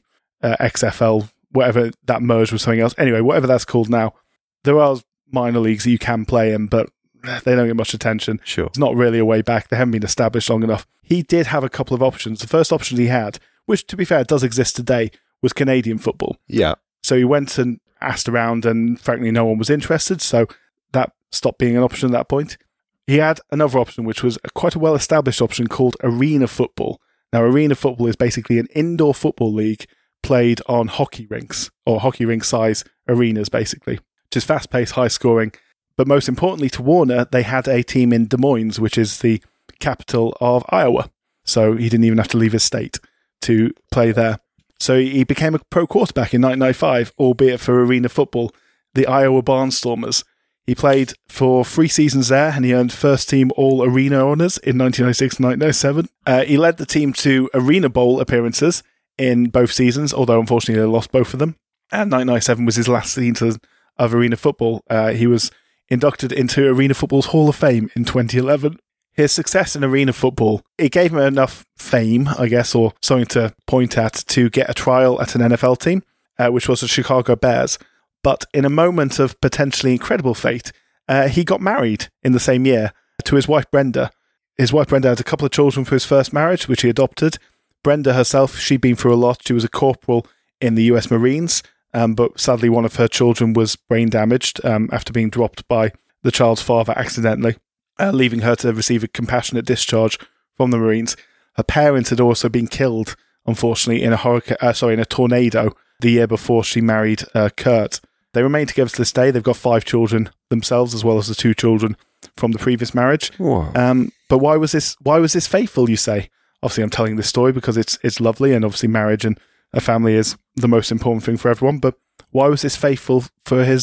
XFL, whatever that merged with something else. Anyway, whatever that's called now. There are minor leagues that you can play in, but they don't get much attention. Sure. It's not really a way back. They haven't been established long enough. He did have a couple of options. The first option he had, which to be fair does exist today, was Canadian football. Yeah. So he went and asked around and frankly no one was interested. So that stopped being an option at that point. He had another option, which was quite a well-established option called arena football. Now, arena football is basically an indoor football league played on hockey rinks, or hockey rink-size arenas, basically. Just fast-paced, high-scoring. But most importantly to Warner, they had a team in Des Moines, which is the capital of Iowa. So he didn't even have to leave his state to play there. So he became a pro quarterback in 1995, albeit for arena football, the Iowa Barnstormers. He played for 3 seasons there, and he earned first-team All-Arena honors in 1996 and 1997. He led the team to Arena Bowl appearances in both seasons, although unfortunately they lost both of them. And 1997 was his last season of arena football. He was inducted into Arena Football's Hall of Fame in 2011. His success in arena football, it gave him enough fame, I guess, or something to point at to get a trial at an NFL team, which was the Chicago Bears. But in a moment of potentially incredible fate, he got married in the same year to his wife Brenda. His wife Brenda had a couple of children from his first marriage, which he adopted. Brenda herself, she'd been through a lot. She was a corporal in the US Marines, but sadly one of her children was brain damaged after being dropped by the child's father accidentally, leaving her to receive a compassionate discharge from the Marines. Her parents had also been killed, unfortunately, in a tornado the year before she married Kurt. They remain together to this day. They've got 5 children themselves, as well as the 2 children from the previous marriage. But why was this faithful, you say? Obviously, I'm telling this story because it's lovely, and obviously marriage and a family is the most important thing for everyone. But why was this faithful for his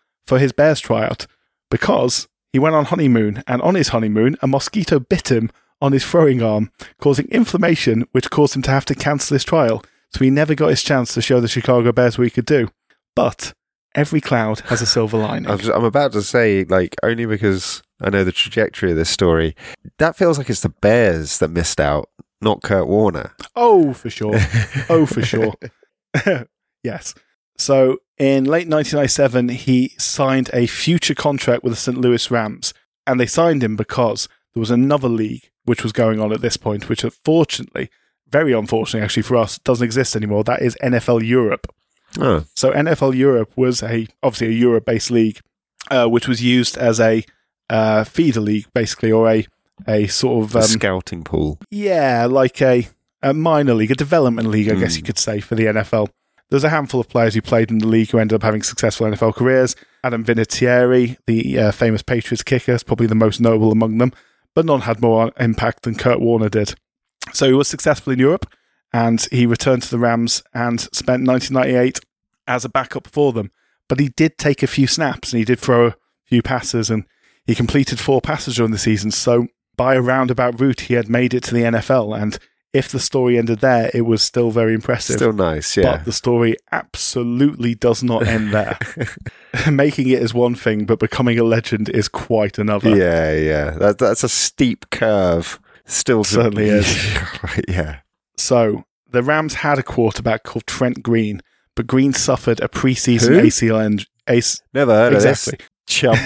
Bears tryout? Because he went on honeymoon, and on his honeymoon, a mosquito bit him on his throwing arm, causing inflammation, which caused him to have to cancel his trial. So he never got his chance to show the Chicago Bears what he could do. But every cloud has a silver lining. I'm about to say, like, only because I know the trajectory of this story, that feels like it's the Bears that missed out, not Kurt Warner. Oh, for sure. Oh, for sure. Yes. So in late 1997, he signed a future contract with the St. Louis Rams. And they signed him because there was another league which was going on at this point, which unfortunately, very unfortunately actually for us, doesn't exist anymore. That is NFL Europe. Oh. So NFL Europe was obviously a Europe-based league, which was used as a feeder league, basically, or a sort of... a scouting pool. Yeah, like a minor league, a development league, I guess you could say, for the NFL. There's a handful of players who played in the league who ended up having successful NFL careers. Adam Vinatieri, the famous Patriots kicker, is probably the most notable among them, but none had more impact than Kurt Warner did. So he was successful in Europe, and he returned to the Rams and spent 1998 as a backup for them. But he did take a few snaps, and he did throw a few passes, and he completed 4 passes during the season. So by a roundabout route, he had made it to the NFL, and if the story ended there, it was still very impressive. Still nice, yeah. But the story absolutely does not end there. Making it is one thing, but becoming a legend is quite another. Yeah. That's a steep curve. Still certainly is. Yeah. So the Rams had a quarterback called Trent Green, but Green suffered a preseason ACL injury. Never heard of this. Chump.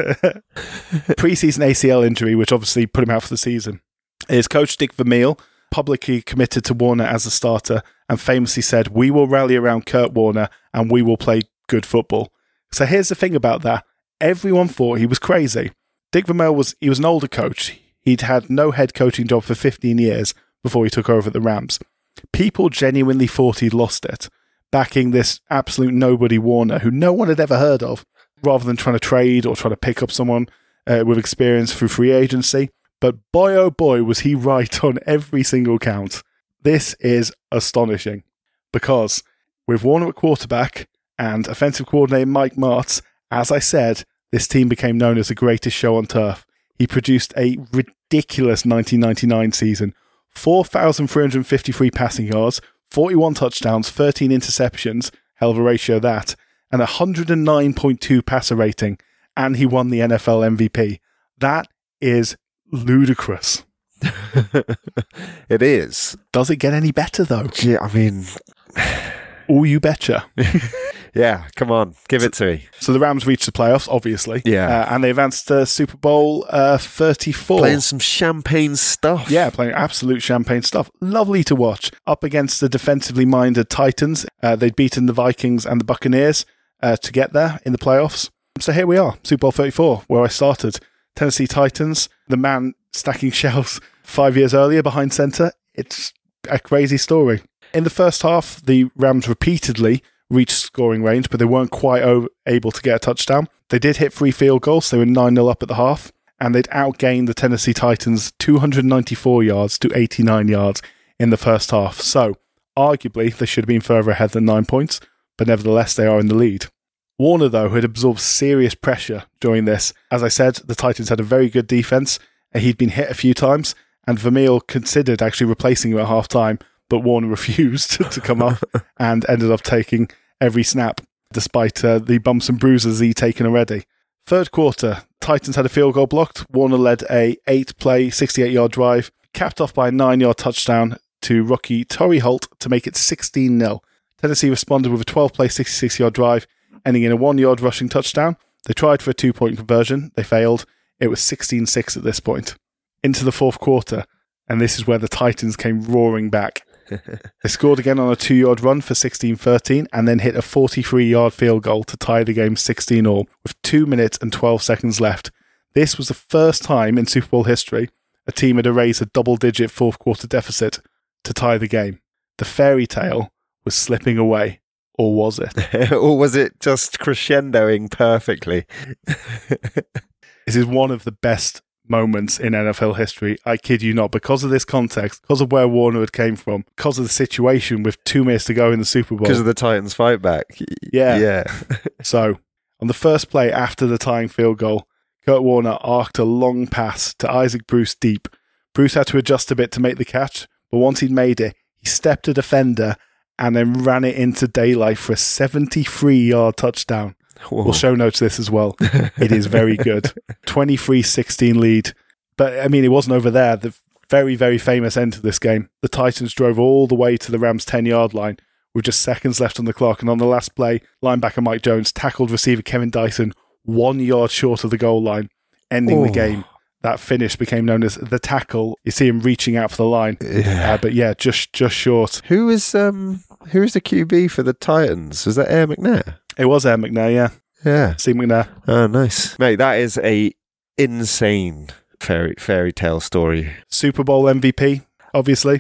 Preseason ACL injury, which obviously put him out for the season. His coach, Dick Vermeil, publicly committed to Warner as a starter and famously said, "We will rally around Kurt Warner and we will play good football." So here's the thing about that. Everyone thought he was crazy. Dick Vermeil was an older coach. He'd had no head coaching job for 15 years before he took over at the Rams. People genuinely thought he'd lost it, backing this absolute nobody Warner, who no one had ever heard of, rather than trying to trade or trying to pick up someone with experience through free agency. But boy, oh boy, was he right on every single count. This is astonishing because with Warner at quarterback and offensive coordinator Mike Martz, as I said, this team became known as the greatest show on turf. He produced a ridiculous 1999 season, 4,353 passing yards, 41 touchdowns, 13 interceptions, hell of a ratio that, and 109.2 passer rating, and he won the NFL MVP. That is ludicrous. It is. Does it get any better, though? Yeah, I mean... Oh, you betcha. Yeah, come on, give it to me. So the Rams reached the playoffs, obviously. Yeah. And they advanced to Super Bowl 34. Playing some champagne stuff. Yeah, playing absolute champagne stuff. Lovely to watch. Up against the defensively minded Titans. They'd beaten the Vikings and the Buccaneers to get there in the playoffs. So here we are, Super Bowl 34, where I started. Tennessee Titans, the man stacking shelves 5 years earlier behind center. It's a crazy story. In the first half, the Rams repeatedly reached scoring range, but they weren't quite able to get a touchdown. They did hit 3 field goals. They were 9-0 up at the half, and they'd outgained the Tennessee Titans 294 yards to 89 yards in the first half. So, arguably, they should have been further ahead than 9 points, but nevertheless, they are in the lead. Warner, though, had absorbed serious pressure during this. As I said, the Titans had a very good defense. He'd been hit a few times, and Vermeil considered actually replacing him at halftime, but Warner refused to come up and ended up taking every snap, despite the bumps and bruises he'd taken already. Third quarter, Titans had a field goal blocked. Warner led a 8-play, 68-yard drive, capped off by a 9-yard touchdown to rookie Torrey Holt to make it 16-0. Tennessee responded with a 12-play, 66-yard drive, ending in a 1-yard rushing touchdown. They tried for a 2-point conversion. They failed. It was 16-6 at this point. Into the fourth quarter, and this is where the Titans came roaring back. They scored again on a 2-yard run for 16-13 and then hit a 43-yard field goal to tie the game 16-all with 2 minutes and 12 seconds left. This was the first time in Super Bowl history a team had erased a double-digit fourth-quarter deficit to tie the game. The fairy tale was slipping away. Or was it? Or was it just crescendoing perfectly? This is one of the best moments in NFL history. I kid you not. Because of this context, because of where Warner had came from, because of the situation with 2 minutes to go in the Super Bowl. Because of the Titans fight back. Yeah. So, on the first play after the tying field goal, Kurt Warner arced a long pass to Isaac Bruce deep. Bruce had to adjust a bit to make the catch, but once he'd made it, he stepped a defender and then ran it into daylight for a 73-yard touchdown. Whoa. We'll show notes this as well. It is very good. 23-16 lead. But, I mean, it wasn't over there. The very, very famous end to this game. The Titans drove all the way to the Rams' 10-yard line with just seconds left on the clock. And on the last play, linebacker Mike Jones tackled receiver Kevin Dyson 1 yard short of the goal line, ending the game. That finish became known as the tackle. You see him reaching out for the line. Yeah. But yeah, just short. Who is the QB for the Titans? Was that Air McNair? It was Air McNair, yeah. Yeah. Steve McNair. Oh, nice. Mate, that is a insane fairy tale story. Super Bowl MVP, obviously.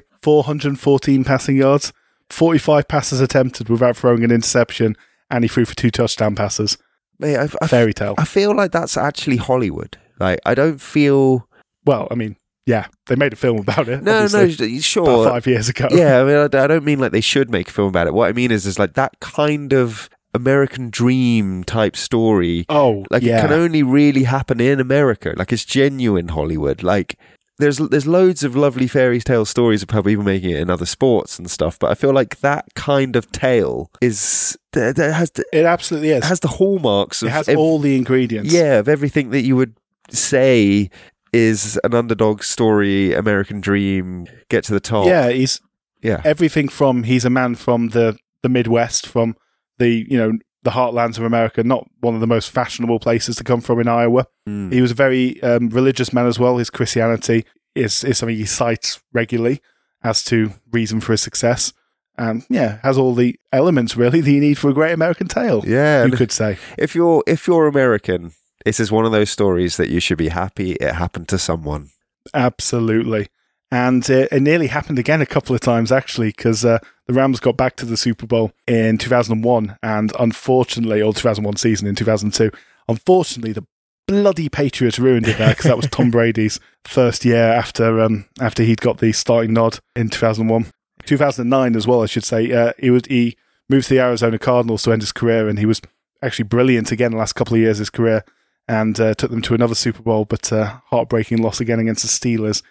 414 passing yards, 45 passes attempted without throwing an interception, and he threw for 2 touchdown passes. Mate, Fairy tale. I feel like that's actually Hollywood. Like, I don't feel... Well, I mean, yeah, they made a film about it. No, sure. About 5 years ago. Yeah, I mean, I don't mean like they should make a film about it. What I mean is like that kind of American dream type story. Oh, like yeah. it can only really happen in America. Like it's genuine Hollywood. Like there's loads of lovely fairy tale stories about people making it in other sports and stuff. But I feel like that kind of tale is it absolutely is. It has the hallmarks. It has all the ingredients. Yeah, of everything that you would say is an underdog story, American dream, get to the top. Yeah, everything from he's a man from the Midwest, from the heartlands of America, not one of the most fashionable places to come from in Iowa. He was a very religious man as well. His Christianity is something he cites regularly as to reason for his success. And has all the elements really that you need for a great American tale. Yeah, you could say. If you're American, this is one of those stories that you should be happy it happened to someone. Absolutely. And it nearly happened again a couple of times, actually, because the Rams got back to the Super Bowl in 2001, and unfortunately, or 2001 season in 2002, unfortunately, the bloody Patriots ruined it there, because that was Tom Brady's first year after he'd got the starting nod in 2001. 2009 as well, I should say. He moved to the Arizona Cardinals to end his career, and he was actually brilliant again the last couple of years of his career, and took them to another Super Bowl, but heartbreaking loss again against the Steelers,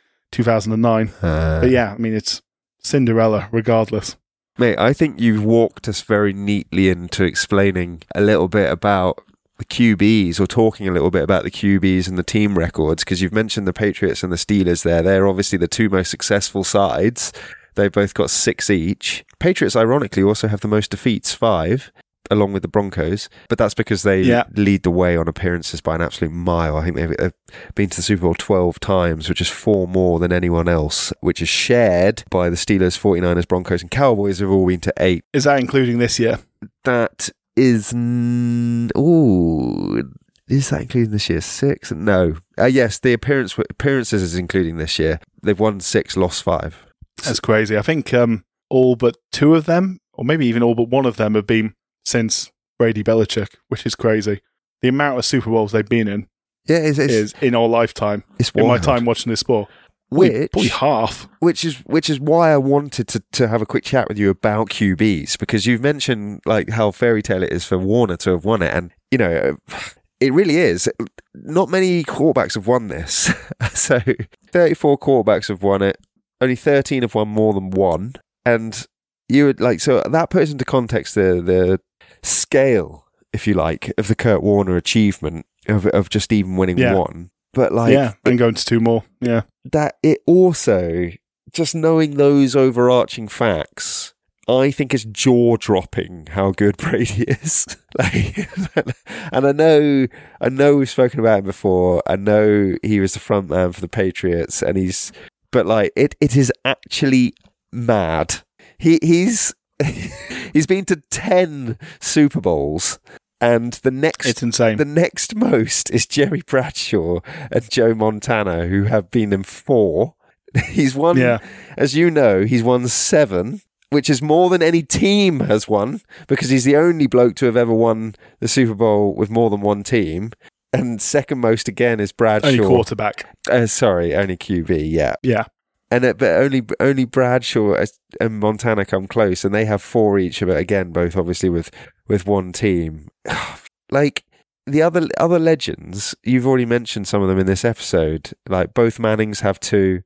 2009. But yeah, I mean, it's Cinderella regardless. Mate, I think you've walked us very neatly into explaining a little bit about the QBs, or talking a little bit about the QBs and the team records, because you've mentioned the Patriots and the Steelers there. They're obviously the two most successful sides. They've both got 6 each. Patriots, ironically, also have the most defeats, 5, along with the Broncos, but that's because they lead the way on appearances by an absolute mile. I think they've been to the Super Bowl 12 times, which is 4 more than anyone else, which is shared by the Steelers, 49ers, Broncos, and Cowboys, who've all been to 8. Is that including this year? That is... is that including this year? 6? No. Yes, the appearances is including this year. They've won 6, lost 5. That's crazy. I think all but 2 of them, or maybe even all but 1 of them, have been since Brady Belichick, which is crazy. The amount of Super Bowls they've been in is in our lifetime. In my time watching this sport. Probably half. Which is why I wanted to have a quick chat with you about QBs, because you've mentioned like how fairy tale it is for Warner to have won it, and it really is. Not many quarterbacks have won this. So 34 quarterbacks have won it. Only 13 have won more than 1. And you would so that puts into context the scale, if you like, of the Kurt Warner achievement of just even winning 1. But and going to 2 more. Yeah. That it also, just knowing those overarching facts, I think is jaw-dropping how good Brady is. And I know we've spoken about him before. I know he was the front man for the Patriots, and but it is actually mad. He's been to 10 Super Bowls, and it's insane. The next most is Jerry Bradshaw and Joe Montana, who have been in 4. He's won, as you know, he's won 7, which is more than any team has won, because he's the only bloke to have ever won the Super Bowl with more than 1 team. And second most again is Bradshaw. Only quarterback. Only QB, yeah. Yeah. But only Bradshaw and Montana come close, and they have 4 each, but again, both obviously with 1 team. Like the other legends, you've already mentioned some of them in this episode. Like both Mannings have 2,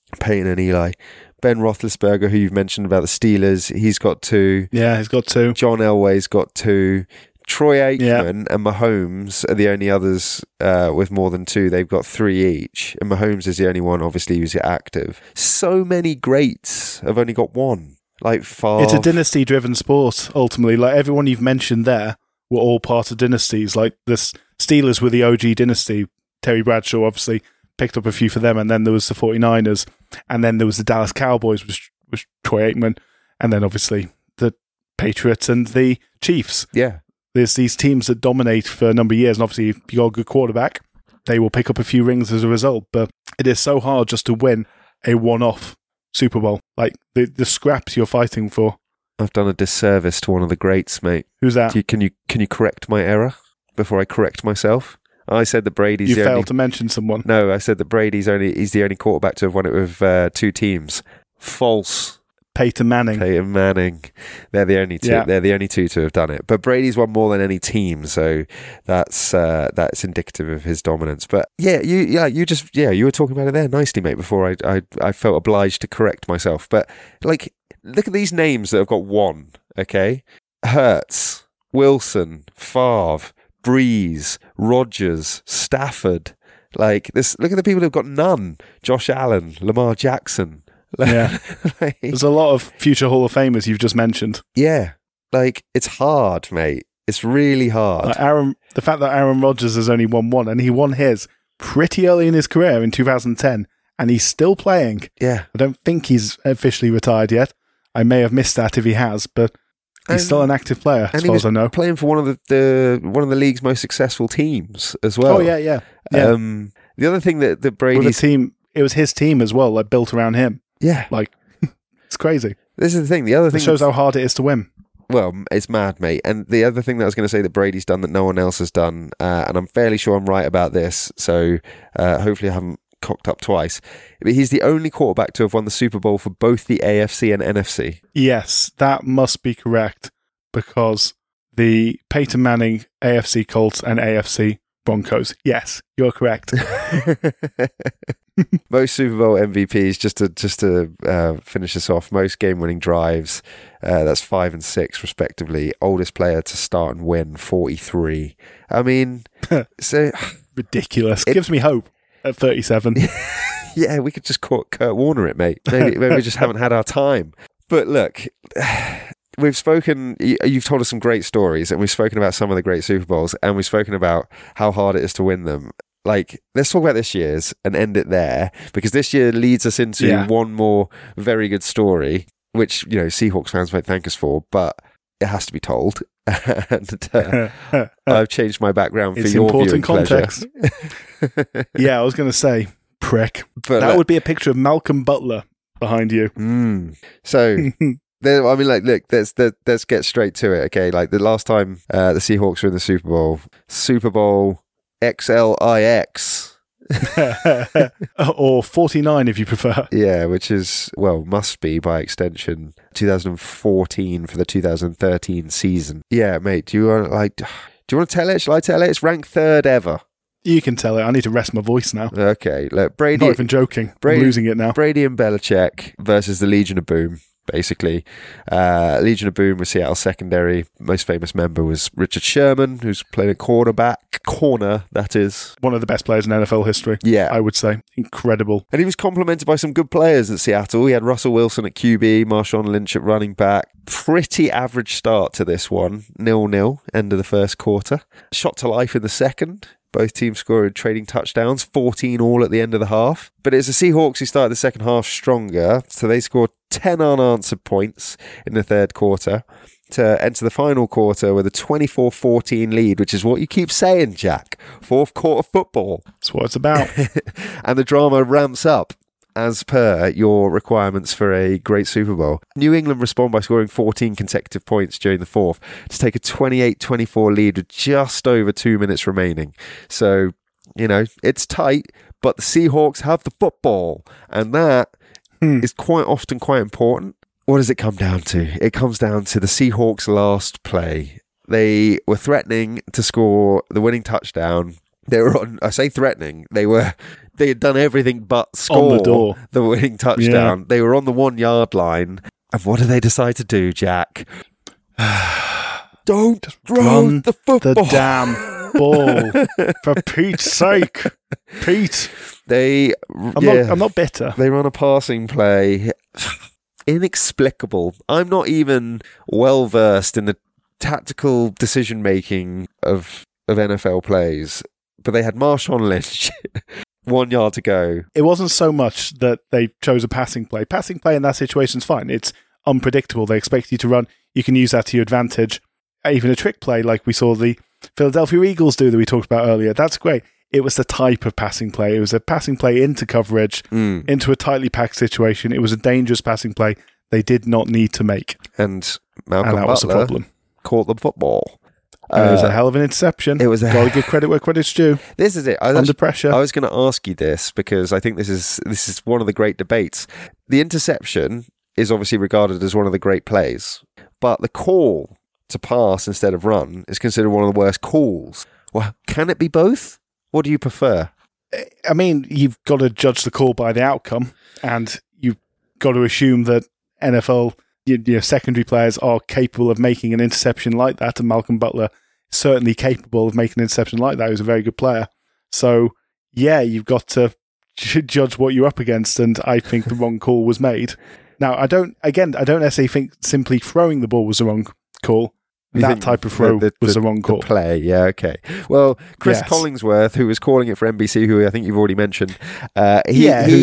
Peyton and Eli. Ben Roethlisberger, who you've mentioned about the Steelers, he's got 2. Yeah, he's got 2. John Elway's got 2. Troy Aikman and Mahomes are the only others with more than 2. They've got 3 each. And Mahomes is the only one, obviously, who's active. So many greats have only got 1. Like Favre. It's a dynasty-driven sport, ultimately. Like, everyone you've mentioned there were all part of dynasties. Like, the Steelers were the OG dynasty. Terry Bradshaw, obviously, picked up a few for them. And then there was the 49ers. And then there was the Dallas Cowboys, which was Troy Aikman. And then, obviously, the Patriots and the Chiefs. Yeah. There's these teams that dominate for a number of years. And obviously, if you got a good quarterback, they will pick up a few rings as a result. But it is so hard just to win a one-off Super Bowl. Like, the scraps you're fighting for. I've done a disservice to one of the greats, mate. Who's that? Can you correct my error before I correct myself? I said that Brady's You failed to mention someone. No, I said that he's the only quarterback to have won it with 2 teams. False. Peyton Manning. They're the only 2. Yeah. They're the only 2 to have done it. But Brady's won more than any team, so that's indicative of his dominance. But you were talking about it there nicely, mate. Before I felt obliged to correct myself. But like, look at these names that have got 1. Okay, Hurts, Wilson, Favre, Breeze, Rodgers, Stafford. Like this. Look at the people who've got none. Josh Allen, Lamar Jackson. Yeah. There's a lot of future Hall of Famers you've just mentioned. Yeah. Like, it's hard, mate. It's really hard. Like the fact that Aaron Rodgers has only won 1, and he won his pretty early in his career in 2010, and he's still playing. Yeah. I don't think he's officially retired yet. I may have missed that if he has, but he's still an active player, as far as I know. Playing for one of the league's most successful teams as well. Oh, yeah. The other thing that Brady's team, it was his team as well, like, built around him. Yeah. Like, it's crazy. This is the thing. The other thing it shows how hard it is to win. Well, it's mad, mate. And the other thing that I was going to say that Brady's done that no one else has done, and I'm fairly sure I'm right about this, so hopefully I haven't cocked up twice, but he's the only quarterback to have won the Super Bowl for both the AFC and NFC. Yes, that must be correct, because the Peyton Manning AFC Colts and AFC Broncos. Yes, you're correct. Most Super Bowl MVPs, just to finish this off, most game-winning drives, that's 5 and 6 respectively. Oldest player to start and win, 43. I mean, so ridiculous. Gives me hope at 37. Yeah, we could just call Kurt Warner it, mate. Maybe we just haven't had our time. But look, we've spoken, you've told us some great stories, and we've spoken about some of the great Super Bowls, and we've spoken about how hard it is to win them. Like, let's talk about this year's and end it there, because this year leads us into one more very good story, which, Seahawks fans might thank us for, but it has to be told. And I've changed my background for your viewing context. Yeah, I was going to say, prick. But that would be a picture of Malcolm Butler behind you. So... I mean, like, look, let's get straight to it, okay? Like, the last time the Seahawks were in the Super Bowl XLIX. Or 49 if you prefer. Yeah, which is, well, must be by extension 2014 for the 2013 season. Yeah, mate, do you want to tell it? Shall I tell it? It's ranked 3rd ever. You can tell it. I need to rest my voice now. Okay, look, Brady... Not even joking. I'm losing it now. Brady and Belichick versus the Legion of Boom. Basically, Legion of Boom was Seattle's secondary. Most famous member was Richard Sherman, who's played a corner, that is. One of the best players in NFL history, yeah, I would say. Incredible. And he was complemented by some good players at Seattle. He had Russell Wilson at QB, Marshawn Lynch at running back. Pretty average start to this one. 0-0, end of the first quarter. Shot to life in the second. Both teams scored trading touchdowns, 14 all at the end of the half. But it's the Seahawks who started the second half stronger, so they scored 10 unanswered points in the third quarter to enter the final quarter with a 24-14 lead, which is what you keep saying, Jack. Fourth quarter football. That's what it's about. And the drama ramps up as per your requirements for a great Super Bowl. New England respond by scoring 14 consecutive points during the fourth to take a 28-24 lead with just over 2 minutes remaining. So, it's tight, but the Seahawks have the football, and that is quite often quite important. What does it come down to? It comes down to the Seahawks' last play. They were threatening to score the winning touchdown They were on, I say threatening, they had done everything but score On the door. the winning touchdown. Yeah. They were on the 1 yard line. And what do they decide to do, Jack? Don't run the football. The damn ball. For Pete's sake. Pete. I'm not bitter. They run a passing play. Inexplicable. I'm not even well versed in the tactical decision making of NFL plays, but they had Marshawn Lynch 1 yard to go. It wasn't so much that they chose a passing play. Passing play in that situation is fine. It's unpredictable. They expect you to run. You can use that to your advantage. Even a trick play like we saw the Philadelphia Eagles do that we talked about earlier. That's great. It was the type of passing play. It was a passing play into coverage, into a tightly packed situation. It was a dangerous passing play they did not need to make. And Malcolm that was the Butler problem. Caught the football. And it was a hell of an interception. It was got to give credit where credit's due. This is it. Under pressure. I was going to ask you this because I think this is one of the great debates. The interception is obviously regarded as one of the great plays, but the call to pass instead of run is considered one of the worst calls. Well, can it be both? What do you prefer? I mean, you've got to judge the call by the outcome, and you've got to assume that NFL secondary players are capable of making an interception like that, and Malcolm Butler is certainly capable of making an interception like that. He was a very good player. So, yeah, you've got to judge what you're up against, and I think the wrong call was made. Now, I don't necessarily think simply throwing the ball was the wrong call. That type of throw was the wrong call. The play, yeah, okay. Well, Chris Collingsworth, who was calling it for NBC, who I think you've already mentioned, he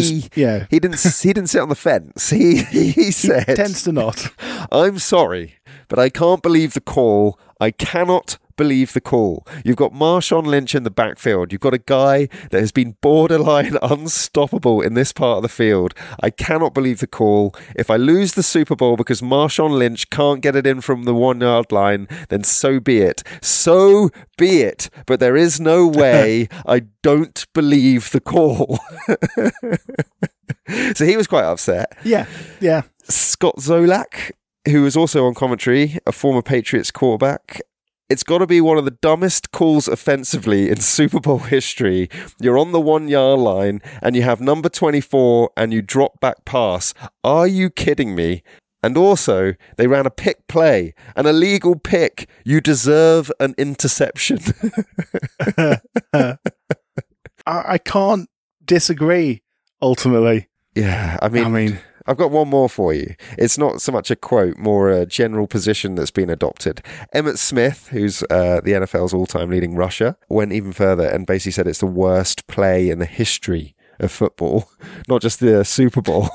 didn't sit on the fence. He said, he tends to not. I'm sorry, but I can't believe the call. I cannot believe the call. You've got Marshawn Lynch in the backfield. You've got a guy that has been borderline unstoppable in this part of the field. I cannot believe the call. If I lose the Super Bowl because Marshawn Lynch can't get it in from the 1 yard line, then so be it. So be it. But there is no way. I don't believe the call. So he was quite upset. Yeah. Scott Zolak, who was also on commentary, a former Patriots quarterback. It's got to be one of the dumbest calls offensively in Super Bowl history. You're on the 1 yard line and you have number 24 and you drop back pass. Are you kidding me? And also, they ran a pick play, an illegal pick. You deserve an interception. I can't disagree, ultimately. Yeah, I mean, I've got one more for you. It's not so much a quote, more a general position that's been adopted. Emmitt Smith, who's the NFL's all-time leading rusher, went even further and basically said it's the worst play in the history of football, not just the Super Bowl.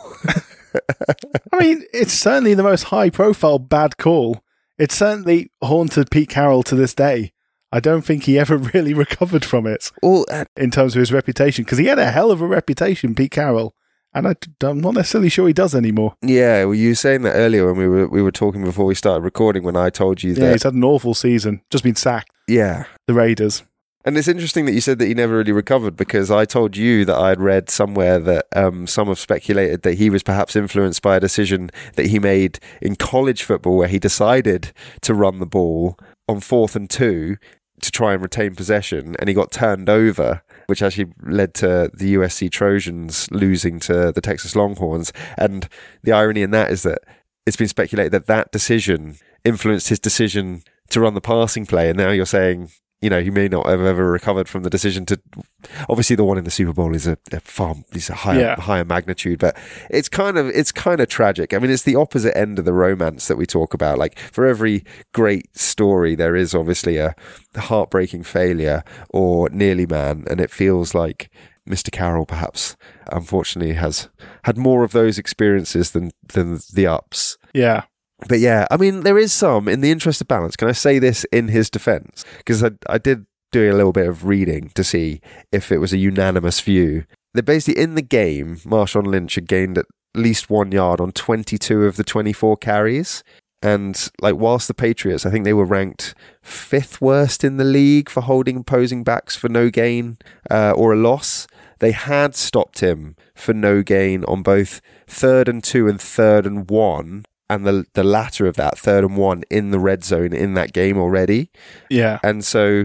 I mean, it's certainly the most high-profile bad call. It certainly haunted Pete Carroll to this day. I don't think he ever really recovered from it in terms of his reputation, because he had a hell of a reputation, Pete Carroll. And I'm not necessarily sure he does anymore. Yeah, well, you were saying that earlier when we were talking before we started recording, when I told you that... Yeah, he's had an awful season. Just been sacked. Yeah. The Raiders. And it's interesting that you said that he never really recovered, because I told you that I had read somewhere that some have speculated that he was perhaps influenced by a decision that he made in college football where he decided to run the ball on 4th and 2 to try and retain possession, and he got turned over, which actually led to the USC Trojans losing to the Texas Longhorns. And the irony in that is that it's been speculated that that decision influenced his decision to run the passing play. And now you're saying, he may not have ever recovered from the decision to... Obviously, the one in the Super Bowl is a higher magnitude, but it's kind of tragic. I mean, it's the opposite end of the romance that we talk about. Like, for every great story, there is obviously a heartbreaking failure or nearly man, and it feels like Mr. Carroll perhaps, unfortunately, has had more of those experiences than the ups. Yeah. But yeah, I mean, there is some, in the interest of balance, can I say this in his defense? Because I did do a little bit of reading to see if it was a unanimous view. That basically in the game, Marshawn Lynch had gained at least 1 yard on 22 of the 24 carries. And whilst the Patriots, I think they were ranked 5th worst in the league for holding opposing backs for no gain or a loss, they had stopped him for no gain on both 3rd and 2 and 3rd and 1. And the latter of that, 3rd and 1 in the red zone in that game already. Yeah. And so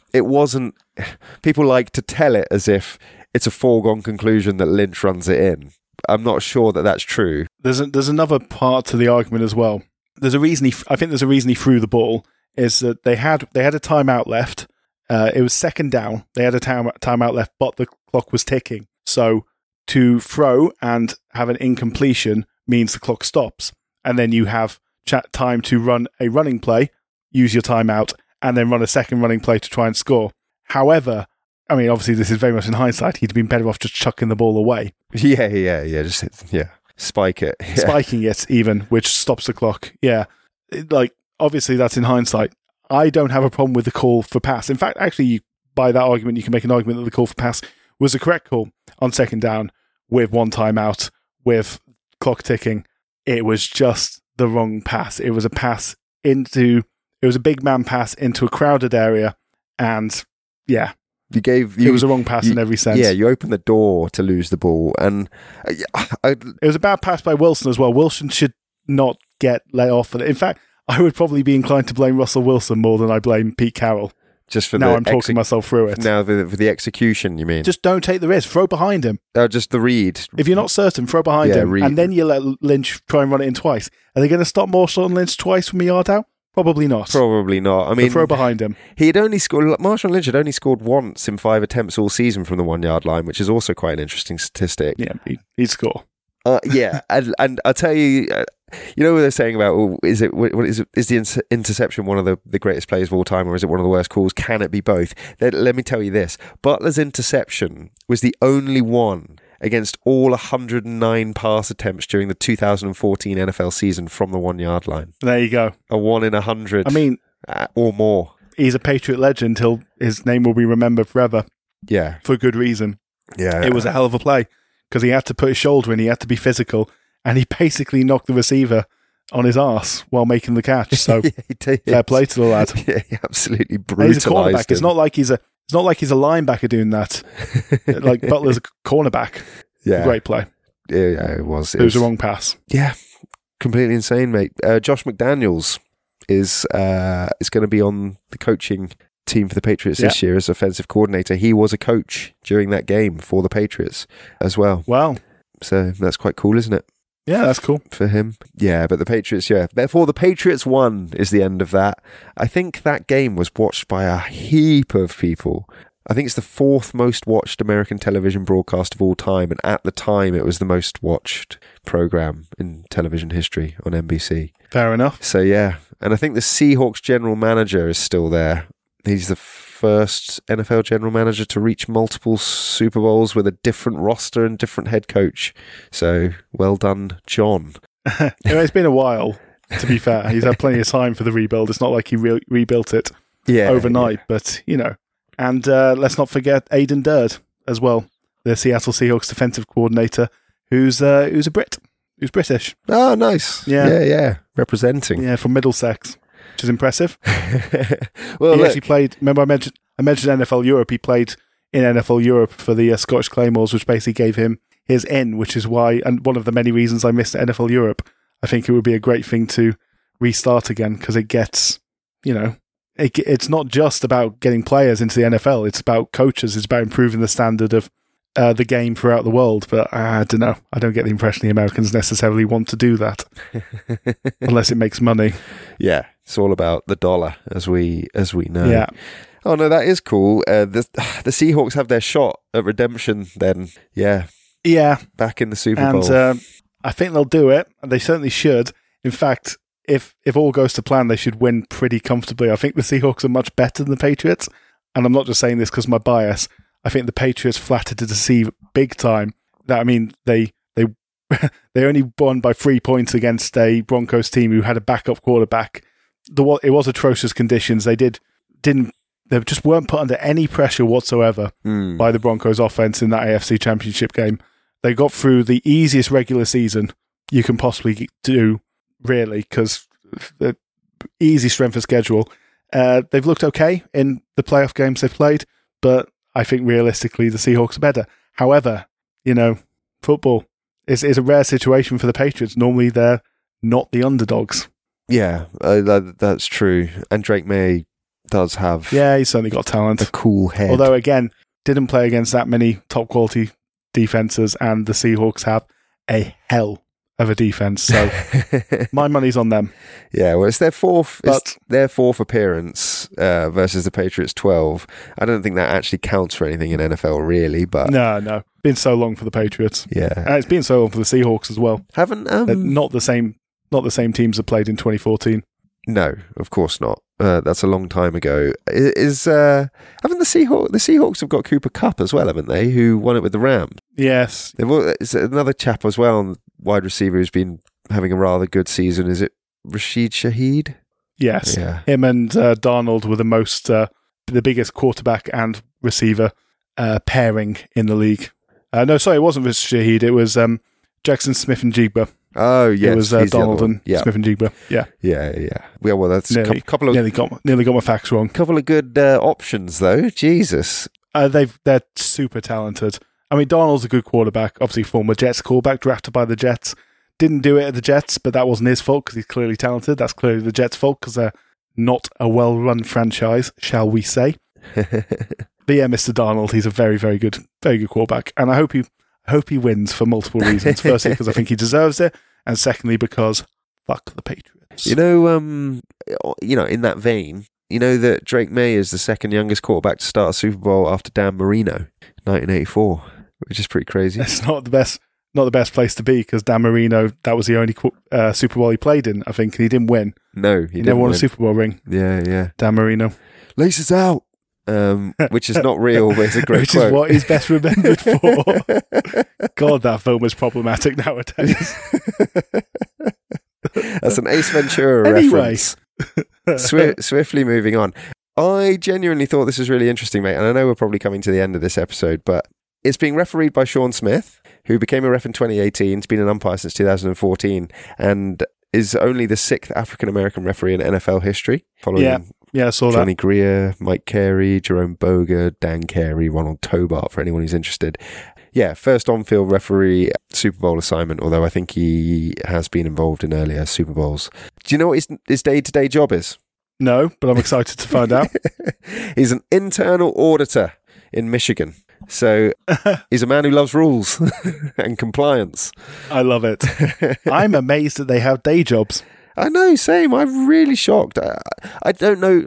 it wasn't. People like to tell it as if it's a foregone conclusion that Lynch runs it in. I'm not sure that that's true. There's another part to the argument as well. There's a reason I think there's a reason he threw the ball, is that they had a timeout left. It was second down. They had a timeout left, but the clock was ticking. So to throw and have an incompletion means the clock stops, and then you have time to run a running play, use your timeout, and then run a second running play to try and score. However, I mean, obviously this is very much in hindsight. He'd been better off just chucking the ball away. Spike it. Yeah. Spiking it even, which stops the clock. Yeah. Obviously that's in hindsight. I don't have a problem with the call for pass. In fact, actually, by that argument, you can make an argument that the call for pass was the correct call on second down with one timeout, with clock ticking. It was just the wrong pass. It was a big man pass into a crowded area, and yeah. It was a wrong pass in every sense. Yeah, you opened the door to lose the ball, and it was a bad pass by Wilson as well. Wilson should not get let off. In fact, I would probably be inclined to blame Russell Wilson more than I blame Pete Carroll. Just for now, I'm talking myself through it. Now, for the execution, you mean? Just don't take the risk. Throw behind him. Just the read. If you're not certain, throw behind him, and then you let Lynch try and run it in twice. Are they going to stop Marshawn Lynch twice from a yard out? Probably not. I mean, throw behind him. Marshawn Lynch had only scored once in 5 attempts all season from the 1 yard line, which is also quite an interesting statistic. Yeah, he'd score. Yeah, and I'll tell you, you know what they're saying about, is the interception one of the greatest plays of all time, or is it one of the worst calls? Can it be both? Let me tell you this. Butler's interception was the only one against all 109 pass attempts during the 2014 NFL season from the 1 yard line. There you go. A 1 in 100. I mean, or more. He's a Patriot legend till his name will be remembered forever. Yeah. For good reason. Yeah. It was a hell of a play because he had to put his shoulder in, he had to be physical, and he basically knocked the receiver on his arse while making the catch. So fair play to the lad. Yeah, he absolutely brutalised him. He's a cornerback. Him. It's not like he's a linebacker doing that. Like Butler's a cornerback. Yeah. Great play. Yeah, it was. It was a wrong pass. Yeah. Completely insane, mate. Josh McDaniels is going to be on the coaching team for the Patriots this year as offensive coordinator. He was a coach during that game for the Patriots as well. Wow. So that's quite cool, isn't it? Yeah, that's cool. For him. Yeah, but the Patriots, Therefore, the Patriots won is the end of that. I think that game was watched by a heap of people. I think it's the 4th most watched American television broadcast of all time, and at the time it was the most watched program in television history on NBC. Fair enough. So yeah, and I think the Seahawks general manager is still there. He's the first NFL general manager to reach multiple Super Bowls with a different roster and different head coach. So well done, John. It's been a while, to be fair. He's had plenty of time for the rebuild. It's not like he rebuilt it overnight, but you know. And let's not forget Aidan Durd as well, the Seattle Seahawks defensive coordinator, who's a Brit, who's British. Oh, nice. Yeah. Representing. Yeah, from Middlesex, which is impressive. Well, he actually played. Remember, I mentioned NFL Europe. He played in NFL Europe for the Scottish Claymores, which basically gave him his in, which is why, and one of the many reasons I missed NFL Europe. I think it would be a great thing to restart again because it gets, it's not just about getting players into the NFL. It's about coaches. It's about improving the standard of the game throughout the world. But I don't know. I don't get the impression the Americans necessarily want to do that unless it makes money. Yeah, it's all about the dollar, as we know. Yeah. Oh no, that is cool. The Seahawks have their shot at redemption. Then, yeah, back in the Super Bowl. And I think they'll do it. They certainly should. In fact, if all goes to plan, they should win pretty comfortably. I think the Seahawks are much better than the Patriots, and I'm not just saying this because of my bias. I think the Patriots flattered to deceive big time. That, I mean, they only won by 3 points against a Broncos team who had a backup quarterback. It was atrocious conditions. They just weren't put under any pressure whatsoever by the Broncos offense in that AFC Championship game. They got through the easiest regular season you can possibly do, really, because the easy strength of schedule. They've looked okay in the playoff games they've played, but I think realistically the Seahawks are better. However, football is a rare situation for the Patriots. Normally they're not the underdogs. Yeah, that's true. And Drake May does have Yeah, he's certainly got talent. a cool head. Although, again, didn't play against that many top-quality defenses, and the Seahawks have a hell of a defense. So my money's on them. Yeah, well, it's their fourth But- appearance versus the Patriots 12. I don't think that actually counts for anything in NFL, really. But No. Been so long for the Patriots. yeah, And it's been so long for the Seahawks as well. haven't They're not the same teams that played in 2014. No, of course not. That's a long time ago. Haven't the Seahawks have got Cooper Kupp as well, haven't they? Who won it with the Rams? Yes. There's another chap as well, wide receiver, who's been having a rather good season. Is it Rashid Shaheed? Yes. Yeah. Him and Darnold were the biggest quarterback and receiver pairing in the league. No, sorry, it wasn't Shaheed. It was Jackson Smith-Njigba. Oh, yes. It was he's the other Donald one. and Yeah. Smith-Njigba. Yeah. Yeah. Yeah, well, that's a Nearly couple of nearly got my facts wrong. good options, though. Jesus. They're super talented. I mean, Darnold's a good quarterback. Obviously, former Jets quarterback, drafted by the Jets. Didn't do it at the Jets, but that wasn't his fault because he's clearly talented. That's clearly the Jets' fault because they're not a well-run franchise, shall we say? But yeah, Mr. Darnold, he's a very, very good quarterback, and I hope he wins for multiple reasons. Firstly, because I think he deserves it, and secondly, because fuck the Patriots. In that vein, you know that Drake May is the second youngest quarterback to start a Super Bowl after Dan Marino, 1984, which is pretty crazy. It's not the best place to be because Dan Marino, that was the only Super Bowl he played in, I think, and he didn't win. No, He never won a Super Bowl ring. Yeah. Dan Marino. Laces out. Which is not real, but it's a great Which quote. is what he's best remembered for. God, that film is problematic nowadays. That's an Ace Ventura Anyway. reference. Swiftly moving on. I genuinely thought this was really interesting, mate, and I know we're probably coming to the end of this episode, but it's being refereed by Sean Smith, who became a ref in 2018. He's been an umpire since 2014, and is only the 6th African-American referee in NFL history, following Yeah, I saw Johnny that. Greer, Mike Carey, Jerome Boger, Dan Carey, Ronald Tobart, for anyone who's interested. Yeah, first on-field referee Super Bowl assignment, although I think he has been involved in earlier Super Bowls. Do you know what his day-to-day job is? No, but I'm excited to find out. He's an internal auditor in Michigan. So he's a man who loves rules and compliance. I love it. I'm amazed that they have day jobs. I know, same. I'm really shocked. I don't know,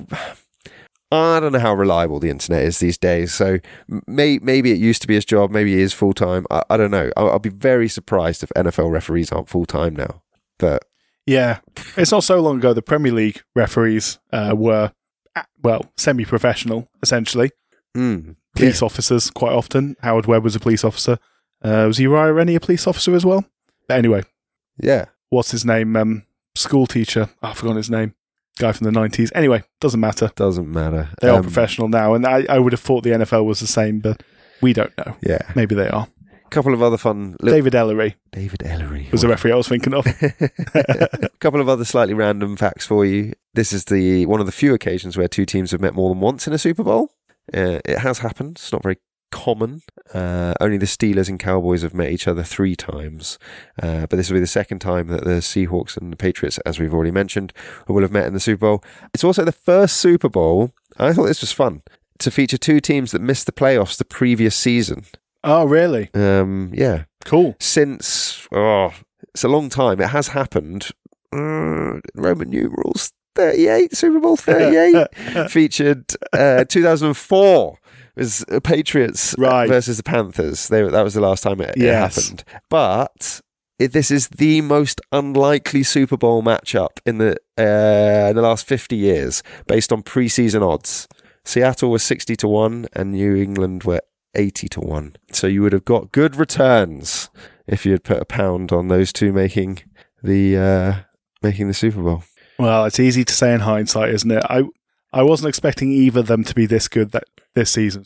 I don't know how reliable the internet is these days. So maybe it used to be his job. Maybe he is full-time. I don't know. I'll be very surprised if NFL referees aren't full-time now. But Yeah. It's not so long ago the Premier League referees were, semi-professional, essentially. Police officers, quite often. Howard Webb was a police officer. Was Uriah Rennie a police officer as well? But anyway, yeah. what's his name? School teacher. I've forgotten his name. Guy from the 90s. Anyway, doesn't matter. Doesn't matter. They are professional now, and I would have thought the NFL was the same, but we don't know. Yeah. Maybe they are. A couple of other fun... David Ellery was the referee I was thinking of. A couple of other slightly random facts for you. This is one of the few occasions where two teams have met more than once in a Super Bowl. It has happened. It's not very common. Only the Steelers and Cowboys have met each other 3 times. But this will be the second time that the Seahawks and the Patriots, as we've already mentioned, will have met in the Super Bowl. It's also the first Super Bowl, I thought this was fun, to feature 2 teams that missed the playoffs the previous season. Oh, really? Yeah. Cool. Since, it's a long time. It has happened. Roman numerals 38, Super Bowl 38, featured 2004. Was Patriots versus the Panthers. That was the last time it happened. But this is the most unlikely Super Bowl matchup in the last 50 years, based on preseason odds. Seattle was 60-1, and New England were 80-1. So you would have got good returns if you had put £1 on those two making the Super Bowl. Well, it's easy to say in hindsight, isn't it? I wasn't expecting either of them to be this good this season,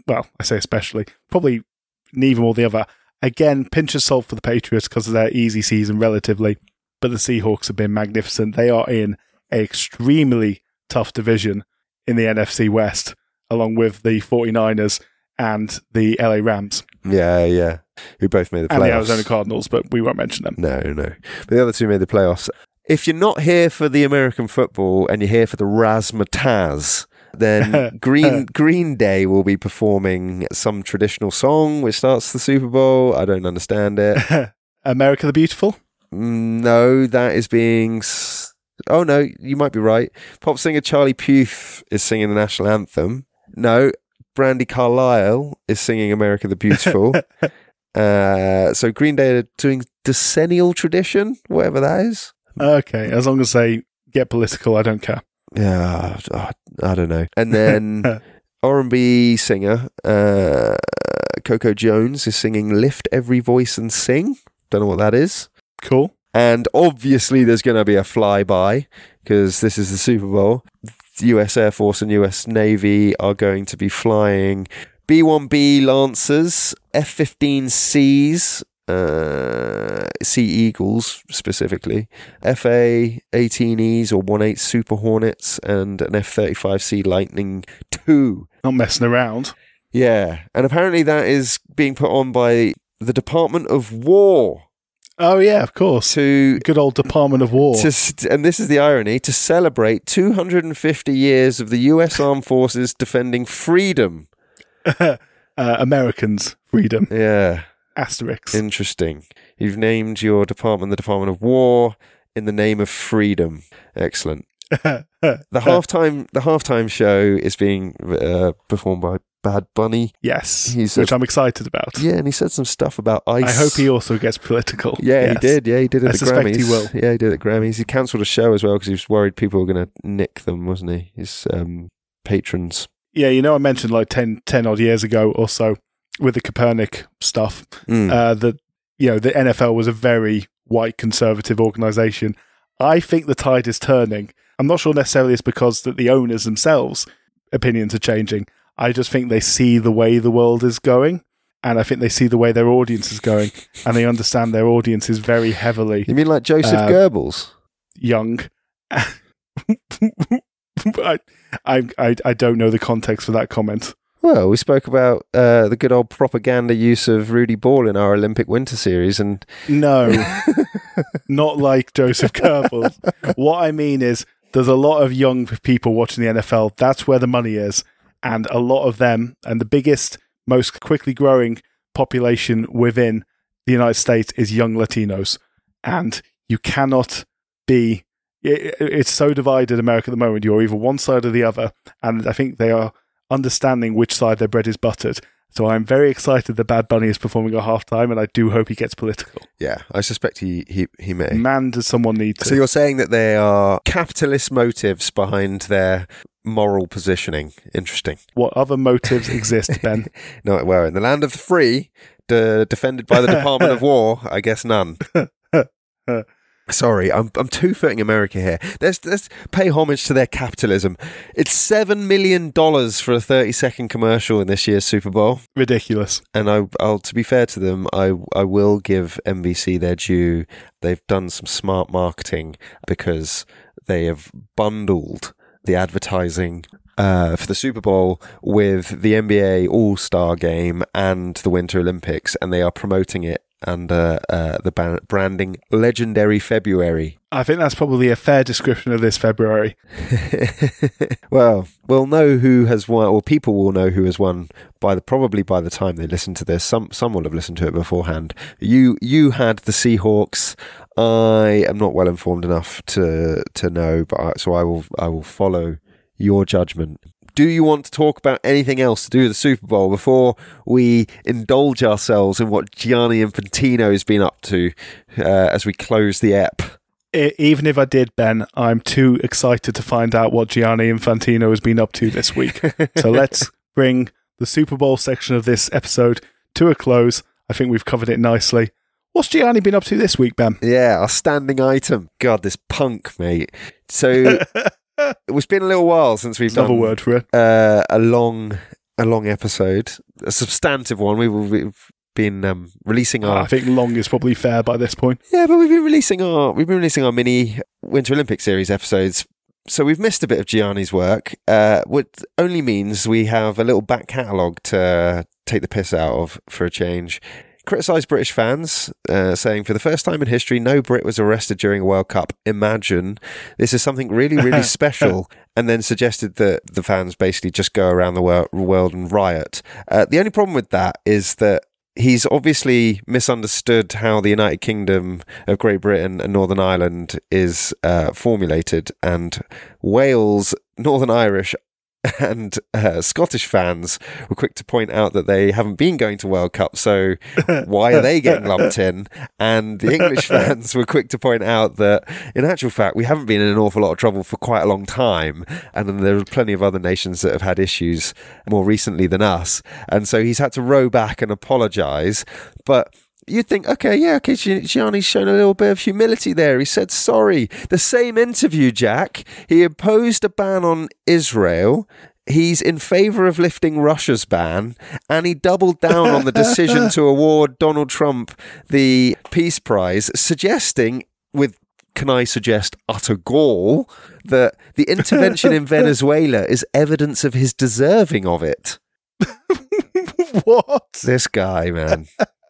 probably neither or the other. Again, pinch of salt for the Patriots because of their easy season relatively, but the Seahawks have been magnificent. They are in an extremely tough division in the NFC West, along with the 49ers and the LA Rams. Yeah. Who both made the playoffs. And the Arizona Cardinals, but we won't mention them. No. But the other two made the playoffs. if you're not here for the American football and you're here for the razzmatazz, then Green Day will be performing some traditional song which starts the Super Bowl. I don't understand it. America the Beautiful? No, that is being... Oh, no, you might be right. Pop singer Charlie Puth is singing the national anthem. No, Brandi Carlile is singing America the Beautiful. So Green Day are doing decennial tradition, whatever that is. Okay, as long as they get political, I don't care. Yeah, I don't know. And then R&B singer Coco Jones is singing Lift Every Voice and Sing. Don't know what that is. Cool. And obviously there's going to be a flyby because this is the Super Bowl. The US Air Force and US Navy are going to be flying B-1B Lancers, F-15Cs, Sea Eagles specifically, FA-18Es or 1/8 Super Hornets, and an F-35C Lightning II. Not messing around. Yeah, and apparently that is being put on by the Department of War. Oh, yeah, of course. To good old Department of War. And this is the irony, to celebrate 250 years of the US Armed Forces defending freedom. Americans' freedom. Yeah. Asterix. Interesting. You've named your department the Department of War in the name of freedom. Excellent. The halftime show is being performed by Bad Bunny. Yes, which I'm excited about. Yeah, and he said some stuff about ICE. I hope he also gets political. Yeah, yes. He did. Yeah, he did at the Grammys. He will. Yeah, he did at Grammys. He cancelled a show as well because he was worried people were going to nick them, wasn't he? His patrons. Yeah, I mentioned like 10 odd years ago or so with the Kaepernick stuff that the NFL was a very white conservative organisation. I think the tide is turning. I'm not sure necessarily it's because that the owners themselves' opinions are changing. I just think they see the way the world is going, and I think they see the way their audience is going, and they understand their audience is very heavily... You mean like Joseph Goebbels? Young. I don't know the context for that comment. Well, we spoke about the good old propaganda use of Rudy Ball in our Olympic Winter Series, and... No, not like Joseph Goebbels. What I mean is, there's a lot of young people watching the NFL. That's where the money is. And a lot of them, and the biggest, most quickly growing population within the United States is young Latinos. And you cannot be... It's so divided, America, at the moment. You're either one side or the other. And I think they are understanding which side their bread is buttered. So I'm very excited that Bad Bunny is performing at halftime, and I do hope he gets political. Yeah, I suspect he may. Man, does someone need to. So you're saying that there are capitalist motives behind their moral positioning. Interesting. What other motives exist, Ben? No, well, in the land of the free, defended by the Department of War, I guess none. Sorry, I'm two-footing America here. Let's pay homage to their capitalism. It's $7 million for a 30-second commercial in this year's Super Bowl. Ridiculous. And I'll to be fair to them, I will give NBC their due. They've done some smart marketing because they have bundled the advertising for the Super Bowl with the NBA All-Star Game and the Winter Olympics, and they are promoting it under the branding Legendary February. I think that's probably a fair description of this February. Well, we'll know who has won, or people will know who has won probably by the time they listen to this. Some will have listened to it beforehand. You had the Seahawks. I am not well informed enough to know, but so I will follow your judgment. Do you want to talk about anything else to do with the Super Bowl before we indulge ourselves in what Gianni Infantino has been up to as we close the ep? Even if I did, Ben, I'm too excited to find out what Gianni Infantino has been up to this week. So let's bring the Super Bowl section of this episode to a close. I think we've covered it nicely. What's Gianni been up to this week, Ben? Yeah, our standing item. God, this punk, mate. So... It's been a little while since we've done word for it. A long episode, a substantive one. We've been releasing our. I think long is probably fair by this point. Yeah, but we've been releasing our mini Winter Olympic series episodes. So we've missed a bit of Gianni's work, which only means we have a little back catalogue to take the piss out of for a change. criticised British fans, saying, for the first time in history, no Brit was arrested during a World Cup. Imagine. This is something really, really special. And then suggested that the fans basically just go around the world and riot. The only problem with that is that he's obviously misunderstood how the United Kingdom of Great Britain and Northern Ireland is formulated. And Wales, Northern Irish and Scottish fans were quick to point out that they haven't been going to World Cup, so why are they getting lumped in? And the English fans were quick to point out that, in actual fact, we haven't been in an awful lot of trouble for quite a long time, and then there are plenty of other nations that have had issues more recently than us. And so he's had to row back and apologise, but you'd think, Gianni's shown a little bit of humility there. He said sorry. The same interview, Jack, he imposed a ban on Israel. He's in favour of lifting Russia's ban, and he doubled down on the decision to award Donald Trump the Peace Prize, suggesting, can I suggest, utter gall, that the intervention in Venezuela is evidence of his deserving of it. What? This guy, man.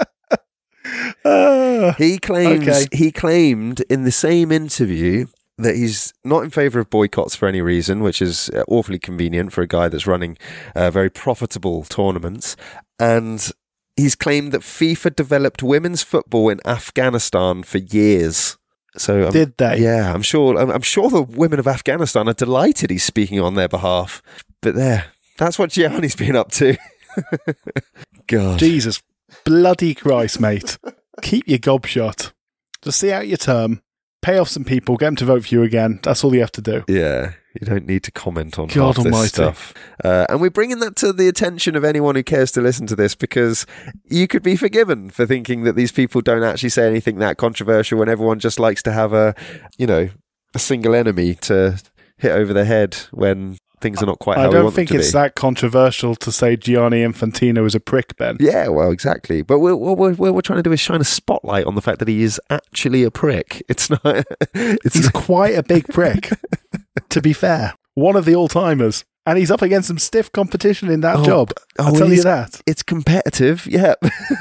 He claimed in the same interview that he's not in favour of boycotts for any reason, which is awfully convenient for a guy that's running very profitable tournaments. And he's claimed that FIFA developed women's football in Afghanistan for years. So did they? Yeah, I'm sure the women of Afghanistan are delighted he's speaking on their behalf. But that's what Gianni's been up to. God, Jesus. Bloody Christ, mate. Keep your gob shut. Just see out your term, pay off some people, get them to vote for you again. That's all you have to do. Yeah, you don't need to comment on God half this almighty stuff. And we're bringing that to the attention of anyone who cares to listen to this, because you could be forgiven for thinking that these people don't actually say anything that controversial when everyone just likes to have a single enemy to hit over the head when things are not quite how we want them to be. I don't think it's that controversial to say Gianni Infantino is a prick, Ben. Yeah, well, exactly. But what we're trying to do is shine a spotlight on the fact that he is actually a prick. It's not. He's quite a big prick, to be fair. One of the all-timers. And he's up against some stiff competition in that job. I'll tell you that. It's competitive, yeah.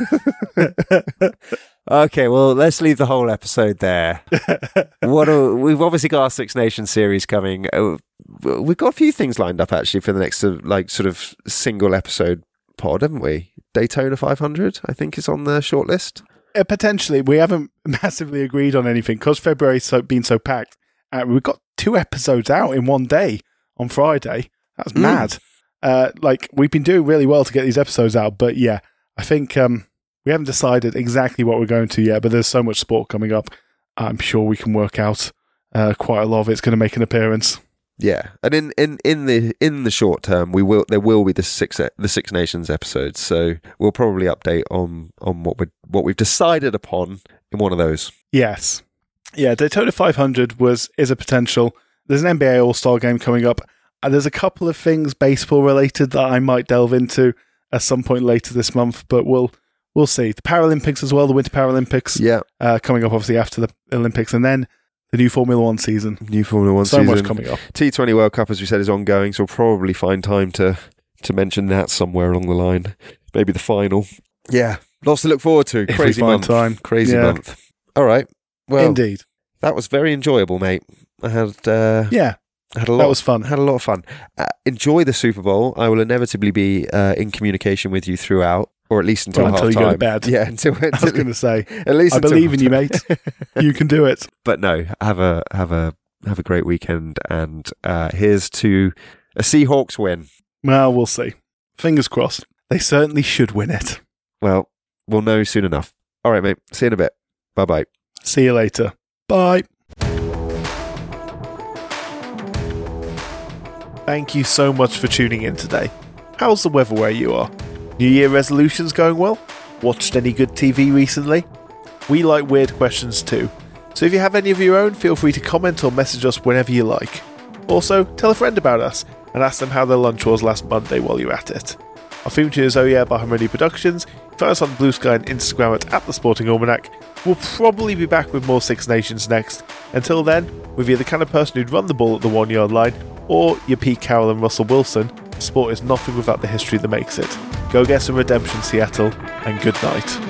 Okay, well, let's leave the whole episode there. We've obviously got our Six Nations series coming. We've got a few things lined up, actually, for the next sort of single episode pod, haven't we? Daytona 500, I think, is on the shortlist. Potentially. We haven't massively agreed on anything because February's been so packed. We've got 2 episodes out in one day on Friday. That's mad. We've been doing really well to get these episodes out, but yeah, I think we haven't decided exactly what we're going to yet, but there's so much sport coming up. I'm sure we can work out quite a lot of it's going to make an appearance. Yeah, and in the short term, there will be the Six Nations episodes, so we'll probably update on what we've decided upon in one of those. Yes, yeah. Daytona 500 is a potential. There's an NBA All-Star game coming up, and there's a couple of things baseball related that I might delve into at some point later this month, but we'll see. The Paralympics as well, the Winter Paralympics, coming up obviously after the Olympics, and then the new Formula One season. So much coming up. T20 World Cup, as we said, is ongoing, so we'll probably find time to mention that somewhere along the line. Maybe the final. Yeah, lots to look forward to. Crazy month. Crazy month. All right. Well, indeed. That was very enjoyable, mate. I had a lot. That was fun. Had a lot of fun. Enjoy the Super Bowl. I will inevitably be in communication with you throughout. Or at least until half-time. You go to bed. Yeah, until I was going to say. At least I believe in you, mate. You can do it. But no, have a great weekend, and here's to a Seahawks win. Well, we'll see. Fingers crossed. They certainly should win it. Well, we'll know soon enough. All right, mate. See you in a bit. Bye-bye. See you later. Bye. Thank you so much for tuning in today. How's the weather where you are? New Year resolutions going well? Watched any good TV recently? We like weird questions too, so if you have any of your own, feel free to comment or message us whenever you like. Also, tell a friend about us and ask them how their lunch was last Monday while you're at it. Our theme tune is Oh Yeah by Harmony Productions. Find us on Blue Sky and Instagram at The Sporting Almanac. We'll probably be back with more Six Nations next. Until then, whether you're the kind of person who'd run the ball at the 1 yard line or you're Pete Carroll and Russell Wilson, sport is nothing without the history that makes it. Go get some redemption, Seattle, and good night.